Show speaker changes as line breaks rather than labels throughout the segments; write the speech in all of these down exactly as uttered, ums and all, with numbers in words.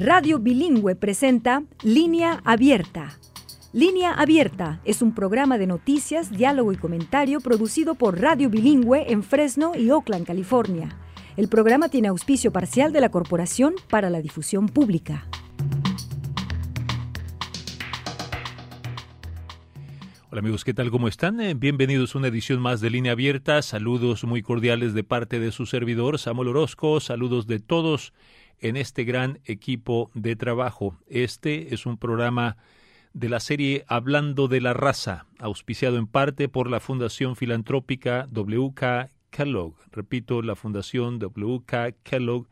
Radio Bilingüe presenta Línea Abierta. Línea Abierta es un programa de noticias, diálogo y comentario producido por Radio Bilingüe en Fresno y Oakland, California. El programa tiene auspicio parcial de la Corporación para la Difusión Pública.
Hola amigos, ¿qué tal? ¿Cómo están? Eh, bienvenidos a una edición más de Línea Abierta. Saludos muy cordiales de parte de su servidor, Samuel Orozco. Saludos de todos en este gran equipo de trabajo. Este es un programa de la serie Hablando de la Raza, auspiciado en parte por la Fundación Filantrópica W K Kellogg. Repito, la Fundación W K Kellogg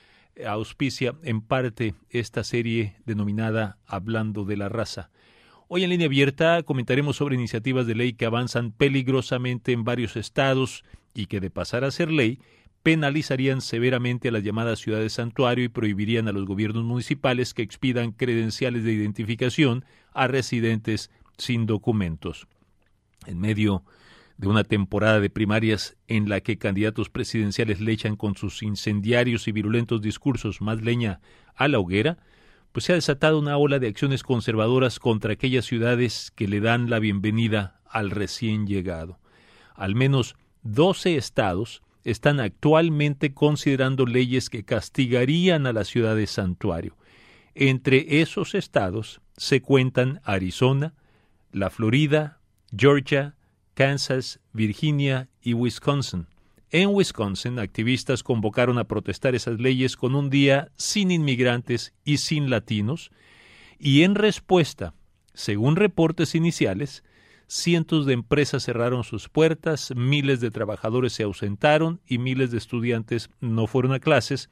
auspicia en parte esta serie denominada Hablando de la Raza. Hoy en Línea Abierta comentaremos sobre iniciativas de ley que avanzan peligrosamente en varios estados y que, de pasar a ser ley, penalizarían severamente a las llamadas ciudades santuario y prohibirían a los gobiernos municipales que expidan credenciales de identificación a residentes sin documentos. En medio de una temporada de primarias en la que candidatos presidenciales le echan con sus incendiarios y virulentos discursos más leña a la hoguera, pues se ha desatado una ola de acciones conservadoras contra aquellas ciudades que le dan la bienvenida al recién llegado. Al menos doce estados están actualmente considerando leyes que castigarían a las ciudades santuario. Entre esos estados se cuentan Arizona, la Florida, Georgia, Kansas, Virginia y Wisconsin. En Wisconsin, activistas convocaron a protestar esas leyes con un día sin inmigrantes y sin latinos, y en respuesta, según reportes iniciales, cientos de empresas cerraron sus puertas, miles de trabajadores se ausentaron y miles de estudiantes no fueron a clases,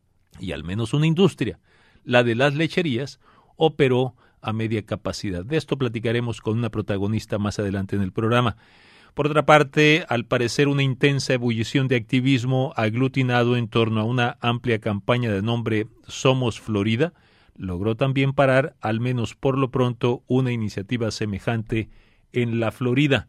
y al menos una industria, la de las lecherías, operó a media capacidad. De esto platicaremos con una protagonista más adelante en el programa. Por otra parte, al parecer una intensa ebullición de activismo aglutinado en torno a una amplia campaña de nombre Somos Florida logró también parar, al menos por lo pronto, una iniciativa semejante en la Florida.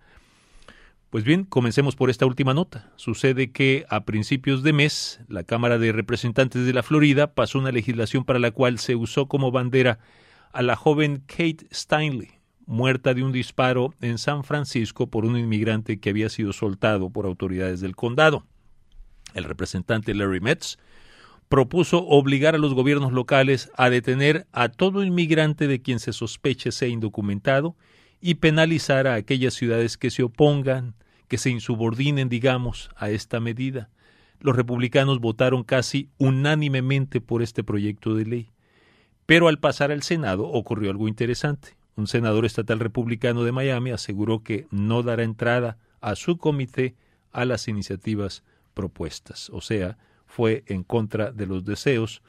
Pues bien, comencemos por esta última nota. Sucede que a principios de mes, la Cámara de Representantes de la Florida pasó una legislación para la cual se usó como bandera a la joven Kate Steinle, muerta de un disparo en San Francisco por un inmigrante que había sido soltado por autoridades del condado. El representante Larry Metz propuso obligar a los gobiernos locales a detener a todo inmigrante de quien se sospeche sea indocumentado y penalizar a aquellas ciudades que se opongan, que se insubordinen, digamos, a esta medida. Los republicanos votaron casi unánimemente por este proyecto de ley. Pero al pasar al Senado ocurrió algo interesante. Un senador estatal republicano de Miami aseguró que no dará entrada a su comité a las iniciativas propuestas. O sea, fue en contra de los deseos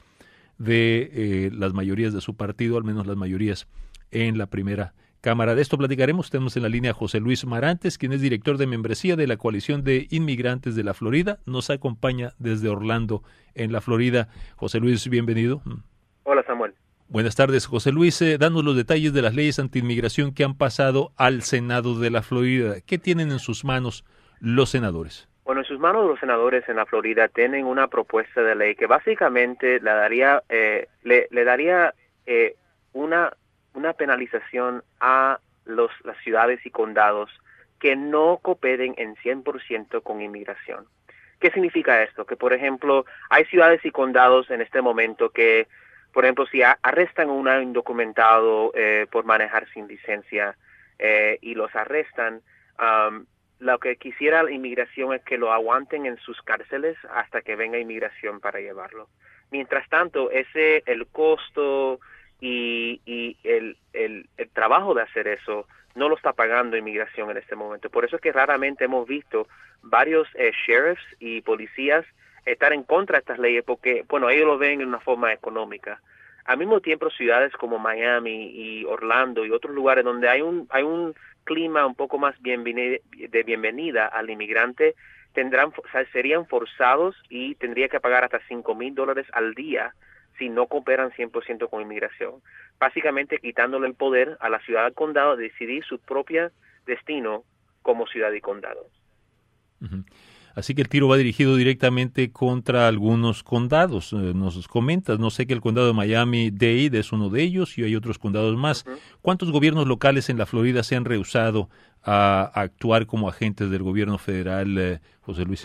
de eh, las mayorías de su partido, al menos las mayorías en la primera Cámara. De esto platicaremos. Tenemos en la línea a José Luis Marantes, quien es director de membresía de la Coalición de Inmigrantes de la Florida. Nos acompaña desde Orlando, en la Florida. José Luis, bienvenido.
Hola, Samuel.
Buenas tardes, José Luis. Eh, danos los detalles de las leyes antiinmigración que han pasado al Senado de la Florida. ¿Qué tienen en sus manos los senadores?
Bueno, en sus manos los senadores en la Florida tienen una propuesta de ley que básicamente le daría, eh, le, le daría eh, una, una penalización a los, las ciudades y condados que no cooperen en cien por ciento con inmigración. ¿Qué significa esto? Que, por ejemplo, hay ciudades y condados en este momento que, por ejemplo, si arrestan a un indocumentado eh, por manejar sin licencia eh, y los arrestan, um, lo que quisiera la inmigración es que lo aguanten en sus cárceles hasta que venga inmigración para llevarlo. Mientras tanto, ese el costo y, y el, el, el trabajo de hacer eso no lo está pagando inmigración en este momento. Por eso es que raramente hemos visto varios eh, sheriffs y policías estar en contra de estas leyes porque, bueno, ellos lo ven en una forma económica. Al mismo tiempo, ciudades como Miami y Orlando y otros lugares donde hay un hay un clima un poco más bienvenida, de bienvenida al inmigrante, tendrán o sea, serían forzados y tendría que pagar hasta cinco mil dólares al día si no cooperan cien por ciento con inmigración. Básicamente quitándole el poder a la ciudad del condado de decidir su propio destino como ciudad y condado.
Uh-huh. Así que el tiro va dirigido directamente contra algunos condados. Eh, nos comentas, no sé que el condado de Miami-Dade es uno de ellos y hay otros condados más.
Uh-huh.
¿Cuántos gobiernos locales en la Florida se han rehusado a, a actuar como agentes del gobierno federal, eh, José Luis?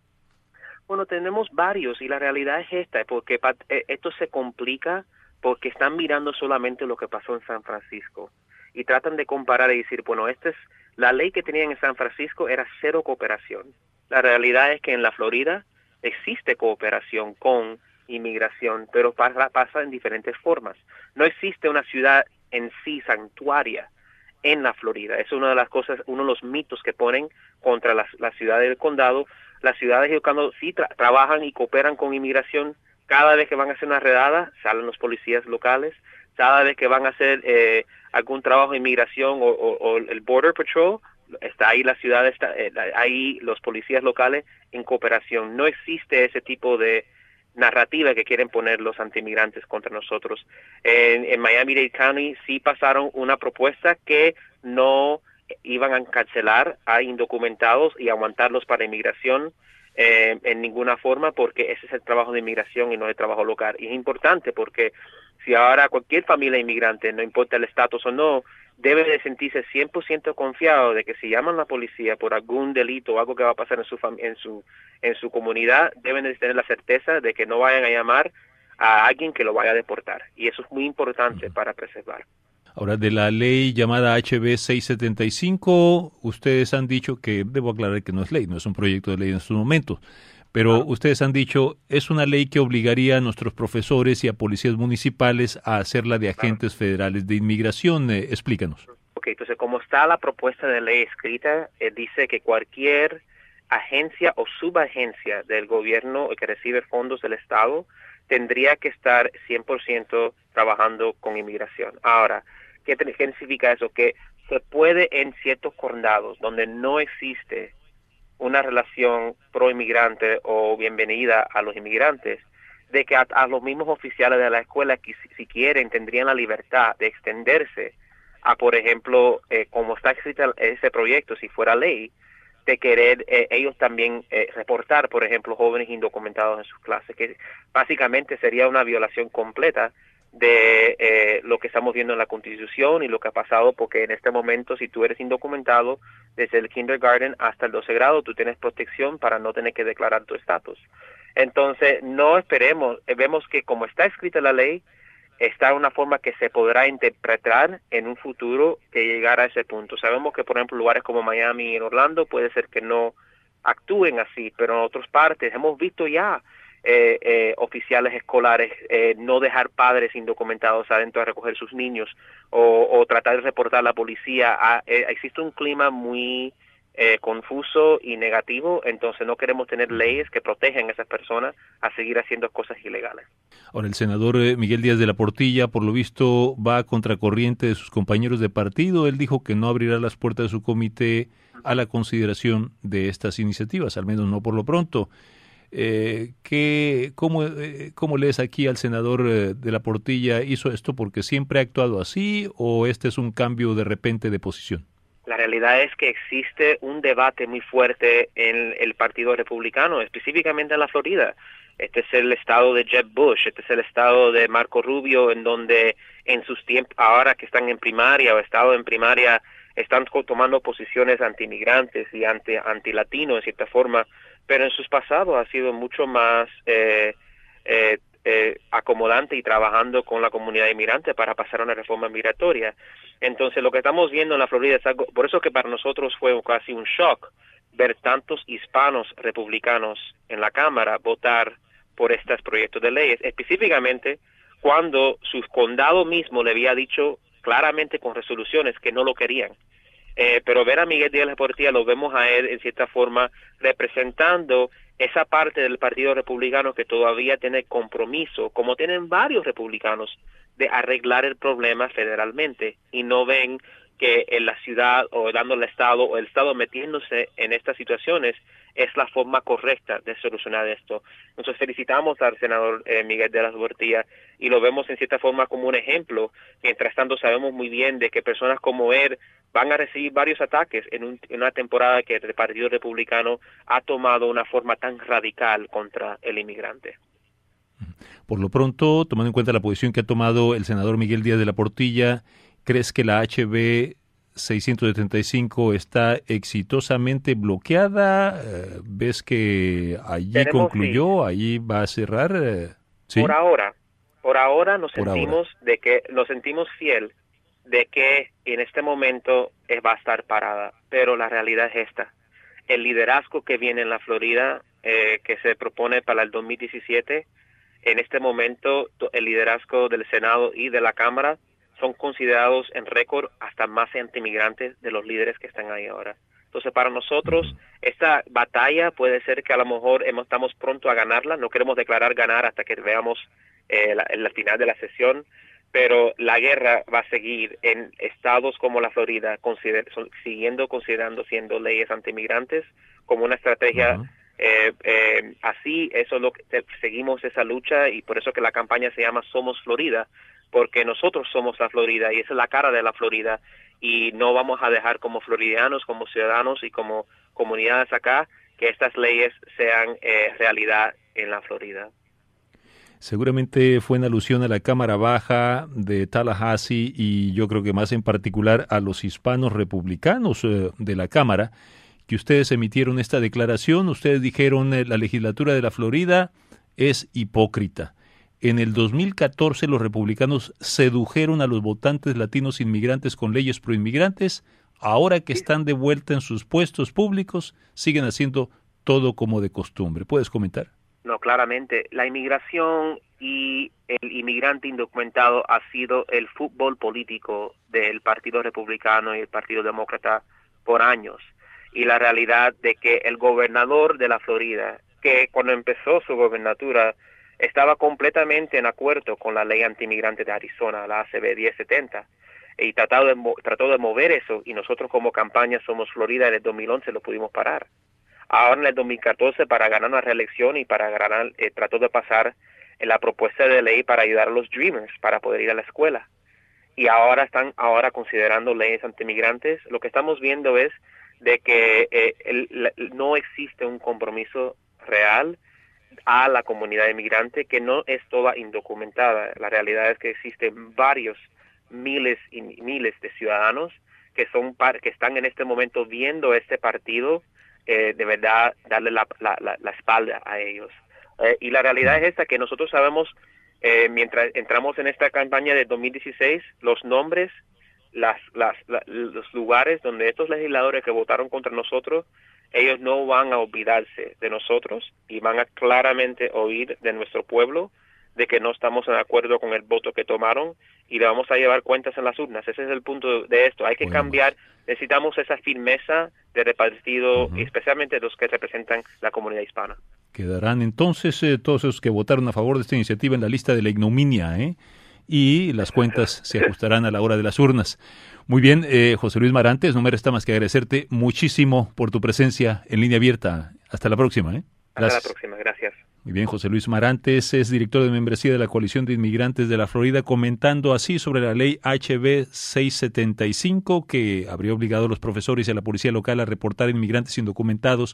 Bueno, tenemos varios y la realidad es esta, porque esto se complica porque están mirando solamente lo que pasó en San Francisco y tratan de comparar y decir, bueno, esta es la ley que tenían en San Francisco era cero cooperación. La realidad es que en la Florida existe cooperación con inmigración, pero pasa, pasa en diferentes formas. No existe una ciudad en sí santuaria en la Florida. Es una de las cosas, uno de los mitos que ponen contra las, las ciudades del condado. Las ciudades del condado sí tra trabajan y cooperan con inmigración. Cada vez que van a hacer una redada, salen los policías locales. Cada vez que van a hacer eh, algún trabajo de inmigración o, o, o el Border Patrol, está ahí la ciudad, está eh, ahí los policías locales en cooperación. No existe ese tipo de narrativa que quieren poner los antiinmigrantes contra nosotros. En, en Miami-Dade County sí pasaron una propuesta que no iban a encarcelar a indocumentados y aguantarlos para inmigración eh, en ninguna forma, porque ese es el trabajo de inmigración y no el trabajo local. Y es importante porque si ahora cualquier familia inmigrante, no importa el estatus o no, debe de sentirse cien por ciento confiado de que si llaman a la policía por algún delito o algo que va a pasar en su en su en su comunidad, deben de tener la certeza de que no vayan a llamar a alguien que lo vaya a deportar. Y eso es muy importante para preservar.
Ahora, de la ley llamada H B seiscientos setenta y cinco, ustedes han dicho que, debo aclarar que no es ley, no es un proyecto de ley en estos momentos, pero ah. ustedes han dicho, es una ley que obligaría a nuestros profesores y a policías municipales a hacerla de agentes claro. federales de inmigración. Eh, explícanos.
Ok, entonces como está la propuesta de ley escrita, eh, dice que cualquier agencia o subagencia del gobierno que recibe fondos del Estado tendría que estar cien por ciento trabajando con inmigración. Ahora, ¿qué significa eso? Que se puede en ciertos condados donde no existe una relación pro-inmigrante o bienvenida a los inmigrantes, de que a, a los mismos oficiales de la escuela, que si, si quieren, tendrían la libertad de extenderse a, por ejemplo, eh, como está escrito ese proyecto, si fuera ley, de querer eh, ellos también eh, reportar, por ejemplo, jóvenes indocumentados en sus clases, que básicamente sería una violación completa de eh, lo que estamos viendo en la Constitución y lo que ha pasado, porque en este momento, si tú eres indocumentado, desde el kindergarten hasta el doce grado, tú tienes protección para no tener que declarar tu estatus. Entonces, no esperemos, vemos que como está escrita la ley, está una forma que se podrá interpretar en un futuro que llegara a ese punto. Sabemos que, por ejemplo, lugares como Miami y en Orlando puede ser que no actúen así, pero en otras partes hemos visto ya eh, eh, oficiales escolares eh, no dejar padres indocumentados adentro a recoger sus niños o, o tratar de reportar a la policía. Ah, eh, existe un clima muy eh, confuso y negativo, entonces no queremos tener leyes que protejan a esas personas a seguir haciendo cosas ilegales.
Ahora, el senador Miguel Díaz de la Portilla, por lo visto, va a contracorriente de sus compañeros de partido. Él dijo que no abrirá las puertas de su comité a la consideración de estas iniciativas, al menos no por lo pronto. Eh, ¿qué, cómo, eh, ¿Cómo lees aquí al senador eh, de la Portilla? ¿Hizo esto porque siempre ha actuado así o este es un cambio de repente de posición?
La realidad es que existe un debate muy fuerte en el Partido Republicano, específicamente en la Florida. Este es el estado de Jeb Bush, este es el estado de Marco Rubio, en donde en sus tiempos, ahora que están en primaria o estado en primaria, están tomando posiciones anti-inmigrantes y anti, anti-latino en cierta forma, pero en sus pasados ha sido mucho más eh, eh, eh, acomodante y trabajando con la comunidad inmigrante para pasar una reforma migratoria. Entonces, lo que estamos viendo en la Florida es algo, por eso que para nosotros fue casi un shock ver tantos hispanos republicanos en la Cámara votar por estos proyectos de leyes, específicamente cuando su condado mismo le había dicho claramente con resoluciones que no lo querían. Eh, pero ver a Miguel Díaz de la Portilla, lo vemos a él en cierta forma representando esa parte del Partido Republicano que todavía tiene compromiso, como tienen varios republicanos, de arreglar el problema federalmente y no ven que en la ciudad o dando al Estado o el Estado metiéndose en estas situaciones es la forma correcta de solucionar esto. Entonces felicitamos al senador eh, Miguel de las Portillas y lo vemos en cierta forma como un ejemplo. Mientras tanto sabemos muy bien de que personas como él van a recibir varios ataques en, un, en una temporada que el Partido Republicano ha tomado una forma tan radical contra el inmigrante.
Por lo pronto, tomando en cuenta la posición que ha tomado el senador Miguel Díaz de la Portilla, ¿crees que la H B seiscientos setenta y cinco está exitosamente bloqueada? ¿Ves que allí
Tenemos,
concluyó,
sí.
allí va a cerrar? ¿Sí?
Por ahora, por ahora nos
por
sentimos
ahora.
de que nos sentimos fiel de que en este momento eh, va a estar parada, pero la realidad es esta: el liderazgo que viene en la Florida, eh, que se propone para el dos mil diecisiete, en este momento el liderazgo del Senado y de la Cámara son considerados en récord hasta más anti-inmigrantes de los líderes que están ahí ahora. Entonces, para nosotros, uh-huh. esta batalla puede ser que a lo mejor hemos, estamos pronto a ganarla. No queremos declarar ganar hasta que veamos eh, la, la final de la sesión, pero la guerra va a seguir en estados como la Florida, consider, son, siguiendo considerando siendo leyes anti-inmigrantes como una estrategia. Uh-huh. Eh, eh, así, eso es lo que seguimos esa lucha, y por eso que la campaña se llama Somos Florida, porque nosotros somos la Florida y esa es la cara de la Florida, y no vamos a dejar como floridianos, como ciudadanos y como comunidades acá que estas leyes sean eh, realidad en la Florida.
Seguramente fue en alusión a la Cámara Baja de Tallahassee y yo creo que más en particular a los hispanos republicanos eh, de la Cámara, que ustedes emitieron esta declaración. Ustedes dijeron eh, la legislatura de la Florida es hipócrita. En el dos mil catorce los republicanos sedujeron a los votantes latinos inmigrantes con leyes proinmigrantes. Ahora que están de vuelta en sus puestos públicos, siguen haciendo todo como de costumbre. ¿Puedes comentar?
No, claramente. La inmigración y el inmigrante indocumentado ha sido el fútbol político del Partido Republicano y el Partido Demócrata por años. Y la realidad de que el gobernador de la Florida, que cuando empezó su gobernatura estaba completamente en acuerdo con la ley antiinmigrante de Arizona, la A C B diez setenta, y trató de, trató de mover eso, y nosotros como campaña Somos Florida en el dos mil once lo pudimos parar. Ahora en el dos mil catorce, para ganar una reelección y para ganar, eh, trató de pasar en la propuesta de ley para ayudar a los Dreamers para poder ir a la escuela. Y ahora están ahora considerando leyes antiinmigrantes. Lo que estamos viendo es de que eh, el, la, no existe un compromiso real a la comunidad inmigrante, que no es toda indocumentada. La realidad es que existen varios miles y miles de ciudadanos que son par, que están en este momento viendo este partido eh, de verdad darle la, la, la, la espalda a ellos. Eh, y la realidad es esta, que nosotros sabemos, eh, mientras entramos en esta campaña de dos mil dieciséis, los nombres, las, las, la, los lugares donde estos legisladores que votaron contra nosotros, ellos no van a olvidarse de nosotros y van a claramente oír de nuestro pueblo de que no estamos en acuerdo con el voto que tomaron y le vamos a llevar cuentas en las urnas. Ese es el punto de esto. Hay que bueno, cambiar, necesitamos esa firmeza de repartido, uh-huh. especialmente los que representan la comunidad hispana.
Quedarán entonces eh, todos esos que votaron a favor de esta iniciativa en la lista de la ignominia, ¿eh? Y las cuentas se ajustarán a la hora de las urnas. Muy bien, eh, José Luis Marantes, no me resta más que agradecerte muchísimo por tu presencia en Línea Abierta. Hasta la próxima. ¿eh?
Hasta la próxima, gracias.
Muy bien, José Luis Marantes es director de membresía de la Coalición de Inmigrantes de la Florida, comentando así sobre la ley H B seiscientos setenta y cinco, que habría obligado a los profesores y a la policía local a reportar inmigrantes indocumentados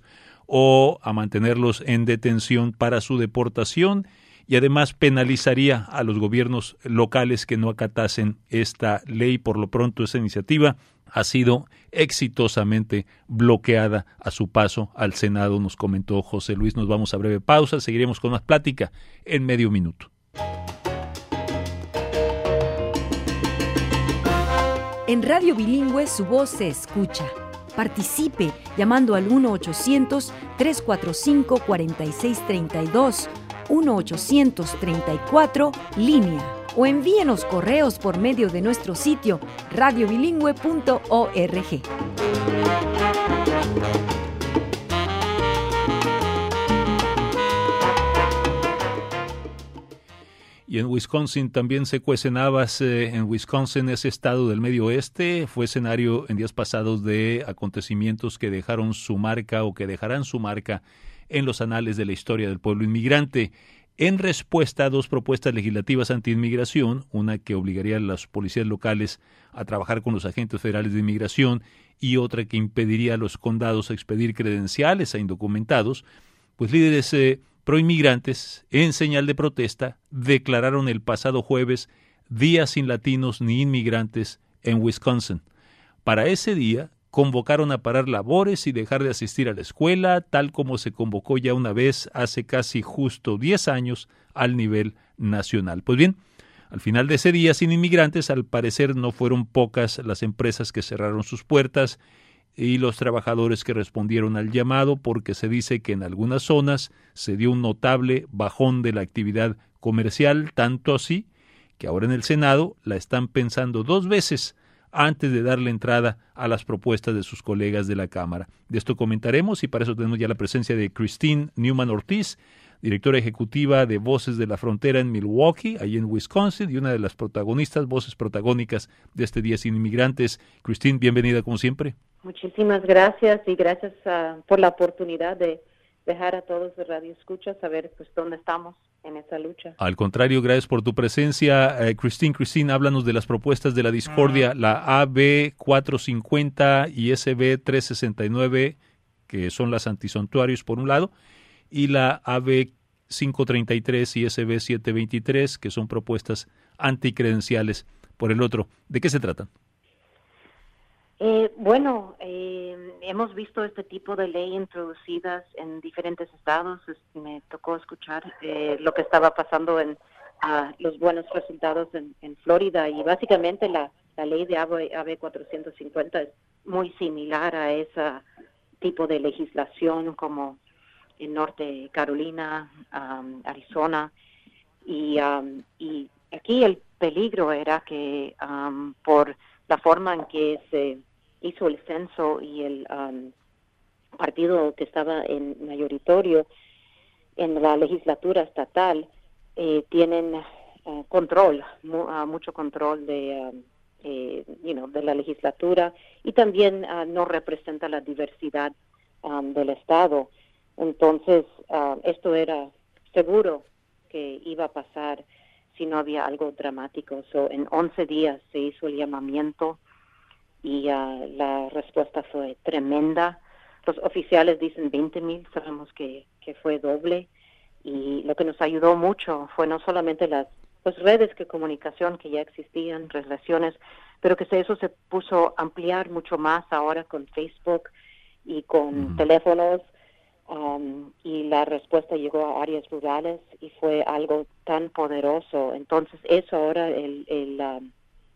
o a mantenerlos en detención para su deportación, y además penalizaría a los gobiernos locales que no acatasen esta ley. Por lo pronto, esa iniciativa ha sido exitosamente bloqueada a su paso al Senado, nos comentó José Luis. Nos vamos a breve pausa, seguiremos con más plática en medio minuto.
En Radio Bilingüe su voz se escucha. Participe llamando al uno ochocientos, tres cuatro cinco, cuatro seis tres dos, uno ochocientos treinta y cuatro, línea, o envíenos correos por medio de nuestro sitio radio bilingüe punto org.
Y en Wisconsin también se cuecen habas. Eh, en Wisconsin, ese estado del medio oeste, fue escenario en días pasados de acontecimientos que dejaron su marca o que dejarán su marca en los anales de la historia del pueblo inmigrante. En respuesta a dos propuestas legislativas anti-inmigración, una que obligaría a las policías locales a trabajar con los agentes federales de inmigración y otra que impediría a los condados expedir credenciales a indocumentados, pues líderes eh, proinmigrantes, en señal de protesta, declararon el pasado jueves Día sin latinos ni inmigrantes en Wisconsin. Para ese día, convocaron a parar labores y dejar de asistir a la escuela, tal como se convocó ya una vez hace casi justo diez años al nivel nacional. Pues bien, al final de ese día sin inmigrantes, al parecer no fueron pocas las empresas que cerraron sus puertas y los trabajadores que respondieron al llamado, porque se dice que en algunas zonas se dio un notable bajón de la actividad comercial, tanto así que ahora en el Senado la están pensando dos veces antes de darle entrada a las propuestas de sus colegas de la Cámara. De esto comentaremos y para eso tenemos ya la presencia de Christine Newman Ortiz, directora ejecutiva de Voces de la Frontera en Milwaukee, ahí en Wisconsin, y una de las protagonistas, voces protagónicas de este Día Sin Inmigrantes. Christine, bienvenida como siempre.
Muchísimas gracias y gracias uh, por la oportunidad de dejar a todos los radioescuchas saber pues dónde estamos en esa lucha.
Al contrario, gracias por tu presencia. Eh, Christine, Christine, háblanos de las propuestas de la discordia, la A B cuatrocientos cincuenta y S B trescientos sesenta y nueve, que son las antisantuarios por un lado, y la A B quinientos treinta y tres y S B setecientos veintitrés, que son propuestas anticredenciales por el otro. ¿De qué se tratan?
Eh, bueno, eh, hemos visto este tipo de ley introducidas en diferentes estados. Me tocó escuchar eh, lo que estaba pasando en uh, los buenos resultados en, en Florida y básicamente la, la ley de A B cuatrocientos cincuenta es muy similar a ese tipo de legislación como en Norte Carolina, um, Arizona y, um, y aquí el peligro era que um, por la forma en que se hizo el censo y el um, partido que estaba en mayoritario en la legislatura estatal eh, tienen uh, control, mu- uh, mucho control de, uh, eh, you know, de la legislatura y también uh, no representa la diversidad um, del estado. Entonces, uh, esto era seguro que iba a pasar si no había algo dramático. So, en once días se hizo el llamamiento y uh, la respuesta fue tremenda. Los oficiales dicen veinte mil, sabemos que, que fue doble. Y lo que nos ayudó mucho fue no solamente las pues, redes de comunicación que ya existían, relaciones, pero que eso se puso a ampliar mucho más ahora con Facebook y con uh-huh. teléfonos. Um, y la respuesta llegó a áreas rurales y fue algo tan poderoso. Entonces eso ahora el el, um,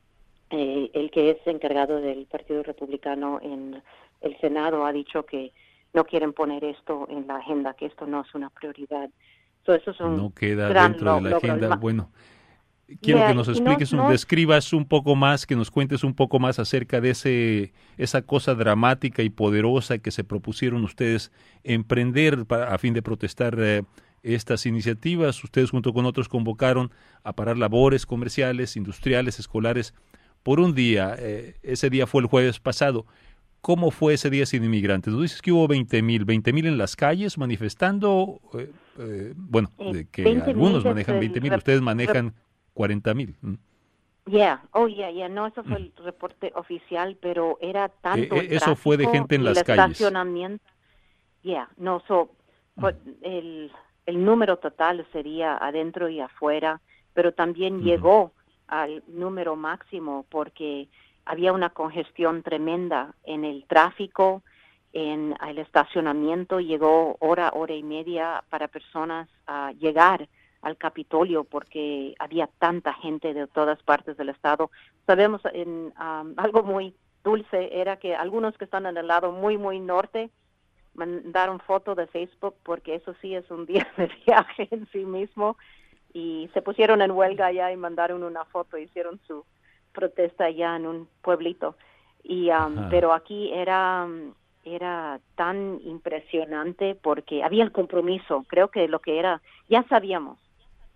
eh, el que es encargado del Partido Republicano en el Senado ha dicho que no quieren poner esto en la agenda, que esto no es una prioridad. So, eso es un
no queda
gran
dentro de la
logro.
agenda. Bueno, quiero
yeah,
que nos expliques, no, no, describas un poco más, que nos cuentes un poco más acerca de ese esa cosa dramática y poderosa que se propusieron ustedes emprender para, a fin de protestar eh, estas iniciativas. Ustedes junto con otros convocaron a parar labores comerciales, industriales, escolares por un día. Eh, ese día fue el jueves pasado. ¿Cómo fue ese día sin inmigrantes? Tú dices que hubo veinte mil, veinte mil en las calles manifestando, eh, eh, bueno, de que algunos manejan veinte mil, ustedes manejan cuarenta mil.
Yeah, oh yeah, yeah, no, eso fue el reporte oficial, pero era tanto
eh,
el
Eso fue de gente en las
el
calles.
Estacionamiento. Yeah, no, so, mm. el, el número total sería adentro y afuera, pero también uh-huh. llegó al número máximo porque había una congestión tremenda en el tráfico, en el estacionamiento, llegó hora, hora y media para personas a llegar al Capitolio porque había tanta gente de todas partes del estado. Sabemos en um, algo muy dulce era que algunos que están en el lado muy, muy norte mandaron foto de Facebook porque eso sí es un día de viaje en sí mismo y se pusieron en huelga allá y mandaron una foto, hicieron su protesta allá en un pueblito. Y um, pero aquí era era tan impresionante porque había el compromiso. Creo que lo que era, ya sabíamos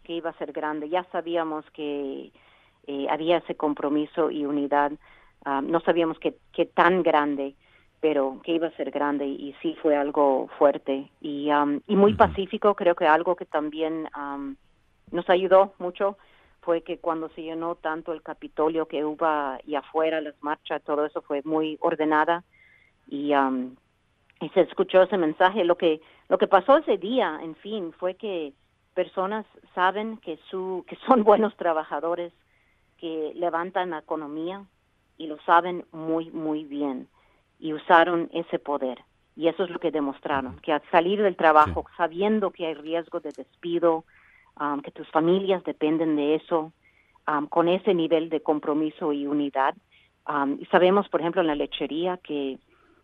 que iba a ser grande. Ya sabíamos que eh, había ese compromiso y unidad. Um, no sabíamos que, que tan grande, pero que iba a ser grande, y, y sí fue algo fuerte y, um, y muy uh-huh. pacífico. Creo que algo que también um, nos ayudó mucho fue que cuando se llenó tanto el Capitolio, que hubo y afuera las marchas, todo eso fue muy ordenada y, um, y se escuchó ese mensaje. Lo que lo que pasó ese día, en fin, fue que personas saben que su que son buenos trabajadores, que levantan la economía y lo saben muy, muy bien, y usaron ese poder. Y eso es lo que demostraron, que al salir del trabajo, sí. sabiendo que hay riesgo de despido, Um, que tus familias dependen de eso, um, con ese nivel de compromiso y unidad. Um, y sabemos, por ejemplo, en la lechería que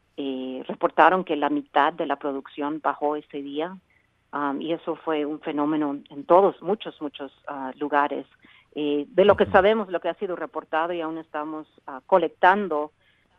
eh, reportaron que la mitad de la producción bajó ese día, um, y eso fue un fenómeno en todos, muchos, muchos uh, lugares. Eh, de lo que sabemos, lo que ha sido reportado, y aún estamos uh, colectando,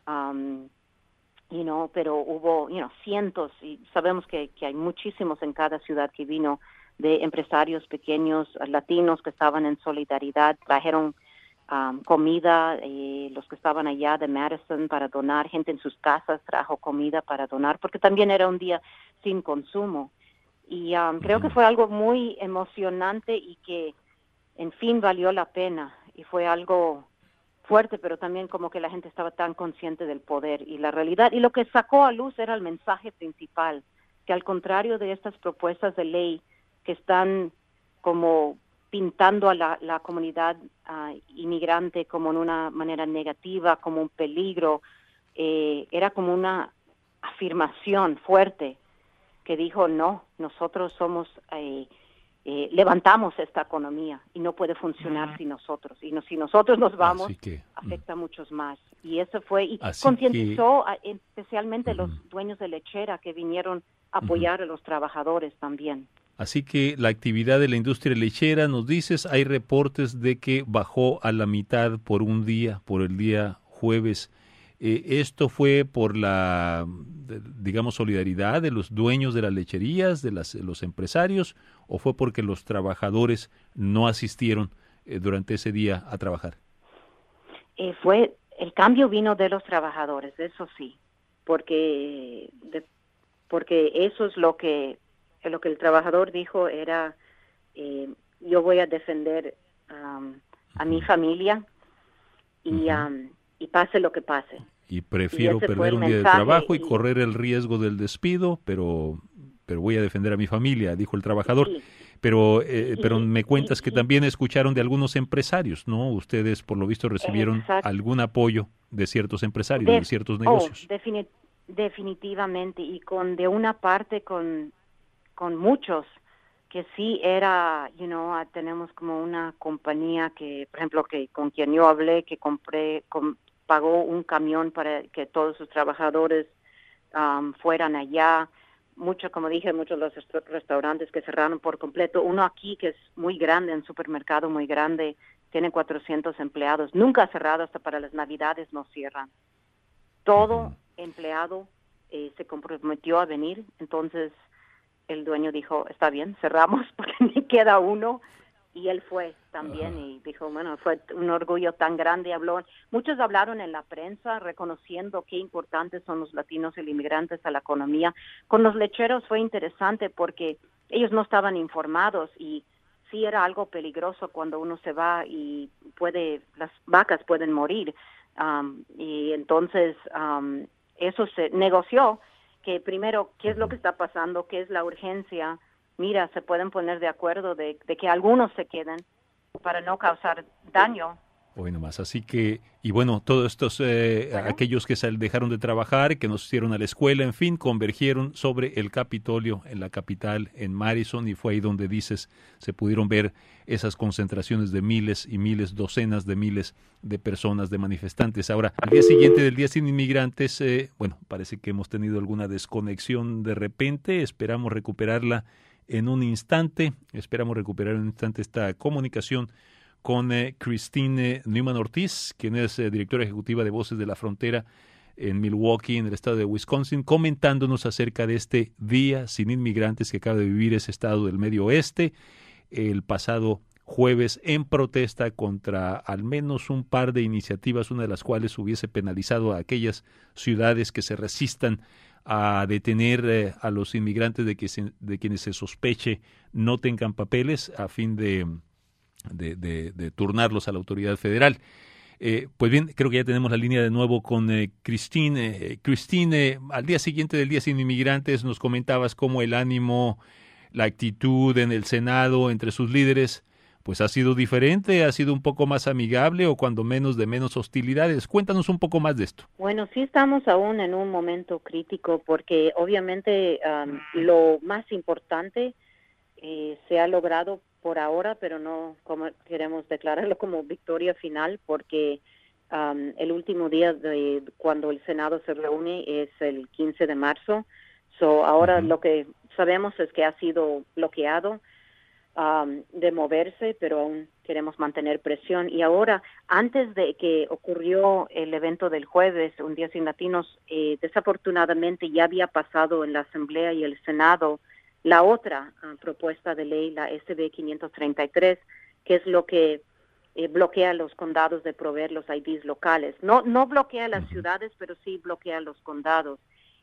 um, you know, pero hubo you know, cientos, y sabemos que, que hay muchísimos en cada ciudad que vino, de empresarios pequeños latinos que estaban en solidaridad, trajeron um, comida, eh, los que estaban allá de Madison para donar, gente en sus casas trajo comida para donar, porque también era un día sin consumo. Y um, creo que fue algo muy emocionante y que, en fin, valió la pena. Y fue algo fuerte, pero también como que la gente estaba tan consciente del poder y la realidad. Y lo que sacó a luz era el mensaje principal, que al contrario de estas propuestas de ley, que están como pintando a la, la comunidad uh, inmigrante como en una manera negativa, como un peligro, eh, era como una afirmación fuerte que dijo, no, nosotros somos, eh, eh, levantamos esta economía y no puede funcionar uh-huh. sin nosotros. Y no, si nosotros nos vamos, que, afecta uh-huh. a muchos más. Y eso fue, y Así concientizó que... a, especialmente uh-huh. los dueños de lechera que vinieron a apoyar uh-huh. a los trabajadores también.
Así que la actividad de la industria lechera, nos dices, hay reportes de que bajó a la mitad por un día, por el día jueves. Eh, ¿Esto fue por la, digamos, solidaridad de los dueños de las lecherías, de las, los empresarios, o fue porque los trabajadores no asistieron eh, durante ese día a trabajar?
Eh, fue, el cambio vino de los trabajadores, eso sí, porque, de, porque eso es lo que... lo que el trabajador dijo era, eh, yo voy a defender um, a mi familia y, uh-huh. um, y pase lo que pase.
Y prefiero y perder un día de trabajo y, y correr el riesgo del despido, pero pero voy a defender a mi familia, dijo el trabajador. Sí. Pero eh, sí, pero me cuentas sí, que sí. también escucharon de algunos empresarios, ¿no? Ustedes, por lo visto, recibieron Exacto. algún apoyo de ciertos empresarios, de, de ciertos negocios.
Oh, defini- definitivamente, y con de una parte con... con muchos, que sí era, you know, uh, tenemos como una compañía que, por ejemplo, que con quien yo hablé, que compré, com, pagó un camión para que todos sus trabajadores um, fueran allá. Mucho, como dije, muchos de los rest- restaurantes que cerraron por completo. Uno aquí que es muy grande, un supermercado muy grande, tiene cuatrocientos empleados. Nunca ha cerrado, hasta para las Navidades no cierran. Todo uh-huh. empleado eh, se comprometió a venir, entonces el dueño dijo, está bien, cerramos porque me queda uno, y él fue también uh-huh. y dijo, bueno, fue un orgullo tan grande. Habló, muchos hablaron en la prensa reconociendo qué importantes son los latinos y los inmigrantes a la economía. Con los lecheros fue interesante porque ellos no estaban informados y sí era algo peligroso cuando uno se va y puede, las vacas pueden morir, um, y entonces um, eso se negoció. Que primero, ¿qué es lo que está pasando? ¿Qué es la urgencia? Mira, se pueden poner de acuerdo de, de que algunos se queden para no causar daño.
Hoy nomás. Así que, y bueno, todos estos, eh, bueno. aquellos que se dejaron de trabajar, que nos hicieron a la escuela, en fin, convergieron sobre el Capitolio en la capital, en Madison, y fue ahí donde dices, se pudieron ver esas concentraciones de miles y miles, docenas de miles de personas, de manifestantes. Ahora, al día siguiente del Día Sin Inmigrantes, eh, bueno, parece que hemos tenido alguna desconexión de repente, esperamos recuperarla en un instante, esperamos recuperar en un instante esta comunicación con eh, Christine Newman Ortiz, quien es eh, directora ejecutiva de Voces de la Frontera en Milwaukee, en el estado de Wisconsin, comentándonos acerca de este Día Sin Inmigrantes que acaba de vivir ese estado del Medio Oeste. el pasado jueves en protesta contra al menos un par de iniciativas, una de las cuales hubiese penalizado a aquellas ciudades que se resistan a detener eh, a los inmigrantes de, que se, de quienes se sospeche no tengan papeles a fin de, de, de, de turnarlos a la autoridad federal. Eh, pues bien, creo que ya tenemos la línea de nuevo con eh, Christine. Eh, Christine, eh, al día siguiente del Día Sin Inmigrantes nos comentabas cómo el ánimo, la actitud en el Senado entre sus líderes pues ha sido diferente, ha sido un poco más amigable o cuando menos de menos hostilidades. Cuéntanos un poco más de esto.
Bueno, sí estamos aún en un momento crítico porque obviamente um, lo más importante eh, se ha logrado por ahora, pero no como queremos declararlo como victoria final porque um, el último día de cuando el Senado se reúne es el quince de marzo. So, ahora uh-huh. Lo que sabemos es que ha sido bloqueado Um, de moverse, pero aún queremos mantener presión. Y ahora, antes de que ocurrió el evento del jueves, Un Día Sin Latinos, eh, desafortunadamente ya había pasado en la Asamblea y el Senado la otra uh, propuesta de ley, la S B quinientos treinta y tres, que es lo que eh, bloquea a los condados de proveer los I Ds locales. No, no bloquea las ciudades, pero sí bloquea los condados.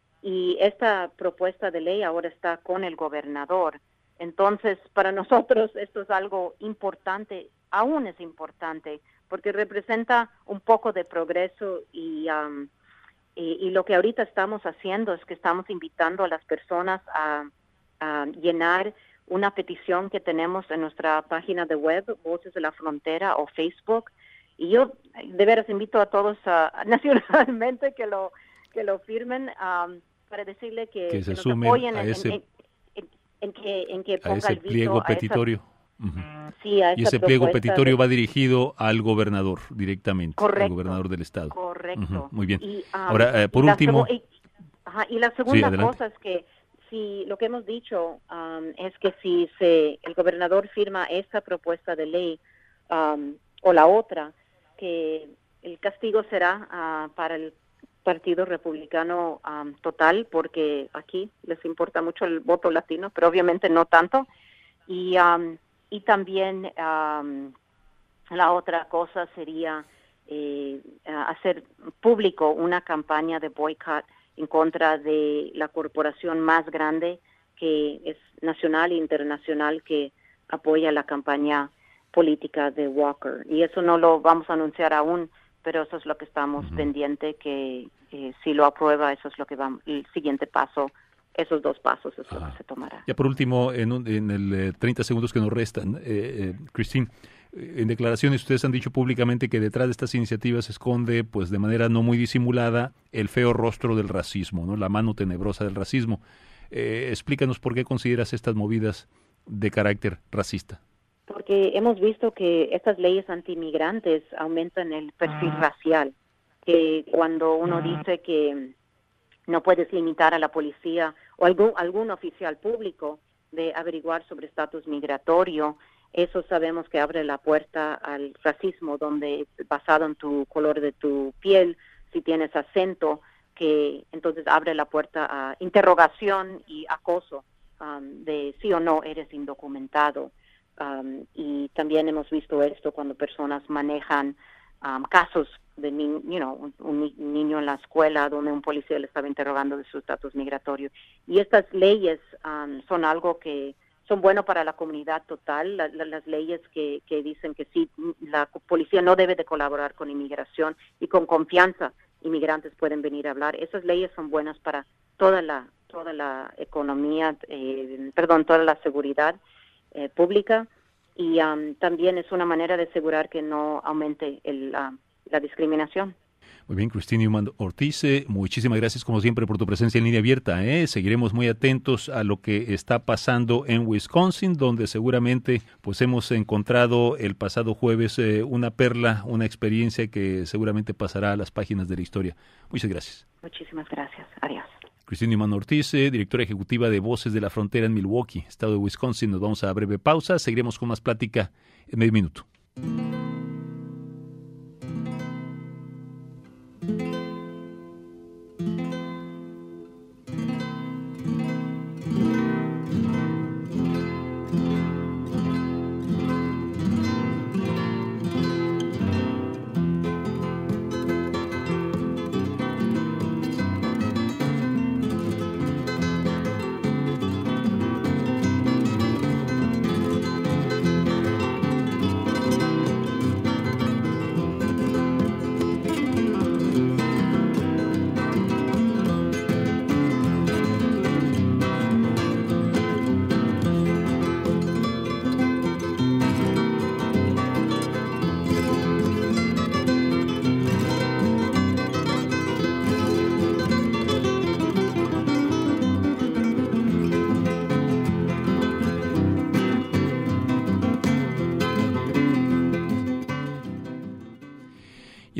Y esta propuesta de ley ahora está con el gobernador. Entonces, para nosotros esto es algo importante, aún es importante, porque representa un poco de progreso y, um, y, y lo que ahorita estamos haciendo es que estamos invitando a las personas a, a llenar una petición que tenemos en nuestra página de web, Voces de la Frontera o Facebook, y yo de veras invito a todos uh, nacionalmente que lo que lo firmen um, para decirle que,
que se
que nos
sumen
apoyen
a
en,
ese...
en, en, En que, en que ponga
a ese
el veto
pliego
a
petitorio.
Esa,
uh-huh.
sí, a esa
y ese pliego petitorio
de...
va dirigido al gobernador directamente,
correcto,
al gobernador del estado.
Correcto.
Uh-huh. Muy bien.
Y, um,
Ahora, eh, por
y
último...
La y, ajá, y la segunda
sí,
cosa es que si lo que hemos dicho um, es que si se el gobernador firma esa propuesta de ley um, o la otra, que el castigo será uh, para el Partido Republicano um, total, porque aquí les importa mucho el voto latino, pero obviamente no tanto. Y um, y también um, la otra cosa sería eh, hacer público una campaña de boicot en contra de la corporación más grande que es nacional e internacional que apoya la campaña política de Walker. Y eso no lo vamos a anunciar aún, pero eso es lo que estamos uh-huh. pendiente, que eh, si lo aprueba, eso es lo que va, el siguiente paso, esos dos pasos es Ajá. lo que se tomará.
Ya por último, en, un, en el eh, treinta segundos que nos restan, eh, eh, Christine, eh, en declaraciones ustedes han dicho públicamente que detrás de estas iniciativas se esconde, pues de manera no muy disimulada, el feo rostro del racismo, ¿no? La mano tenebrosa del racismo. Eh, explícanos por qué consideras estas movidas de carácter racista.
Porque hemos visto que estas leyes antiinmigrantes aumentan el perfil ah. racial, que cuando uno ah. dice que no puedes limitar a la policía o algún, algún oficial público de averiguar sobre estatus migratorio, eso sabemos que abre la puerta al racismo, donde basado en tu color de tu piel, si tienes acento, que entonces abre la puerta a interrogación y acoso um, de sí o no eres indocumentado. Um, y también hemos visto esto cuando personas manejan um, casos de ni- you know, un, un, ni- un niño en la escuela donde un policía le estaba interrogando de su estatus migratorio. Y estas leyes um, son algo que son buenos para la comunidad total, la, la, las leyes que, que dicen que sí, la policía no debe de colaborar con inmigración y con confianza inmigrantes pueden venir a hablar. Esas leyes son buenas para toda la toda la economía, eh, perdón, toda la seguridad Eh, pública y um, también es una manera de asegurar que no aumente el, uh, la discriminación.
Muy bien, Christine Newman Ortiz, eh, muchísimas gracias como siempre por tu presencia en Línea Abierta. Eh. Seguiremos muy atentos a lo que está pasando en Wisconsin, donde seguramente pues hemos encontrado el pasado jueves eh, una perla, una experiencia que seguramente pasará a las páginas de la historia. Muchas gracias.
Muchísimas gracias. Adiós.
Christine Newman Ortiz, eh, directora ejecutiva de Voces de la Frontera en Milwaukee, estado de Wisconsin. Nos vamos a breve pausa. Seguiremos con más plática en medio minuto.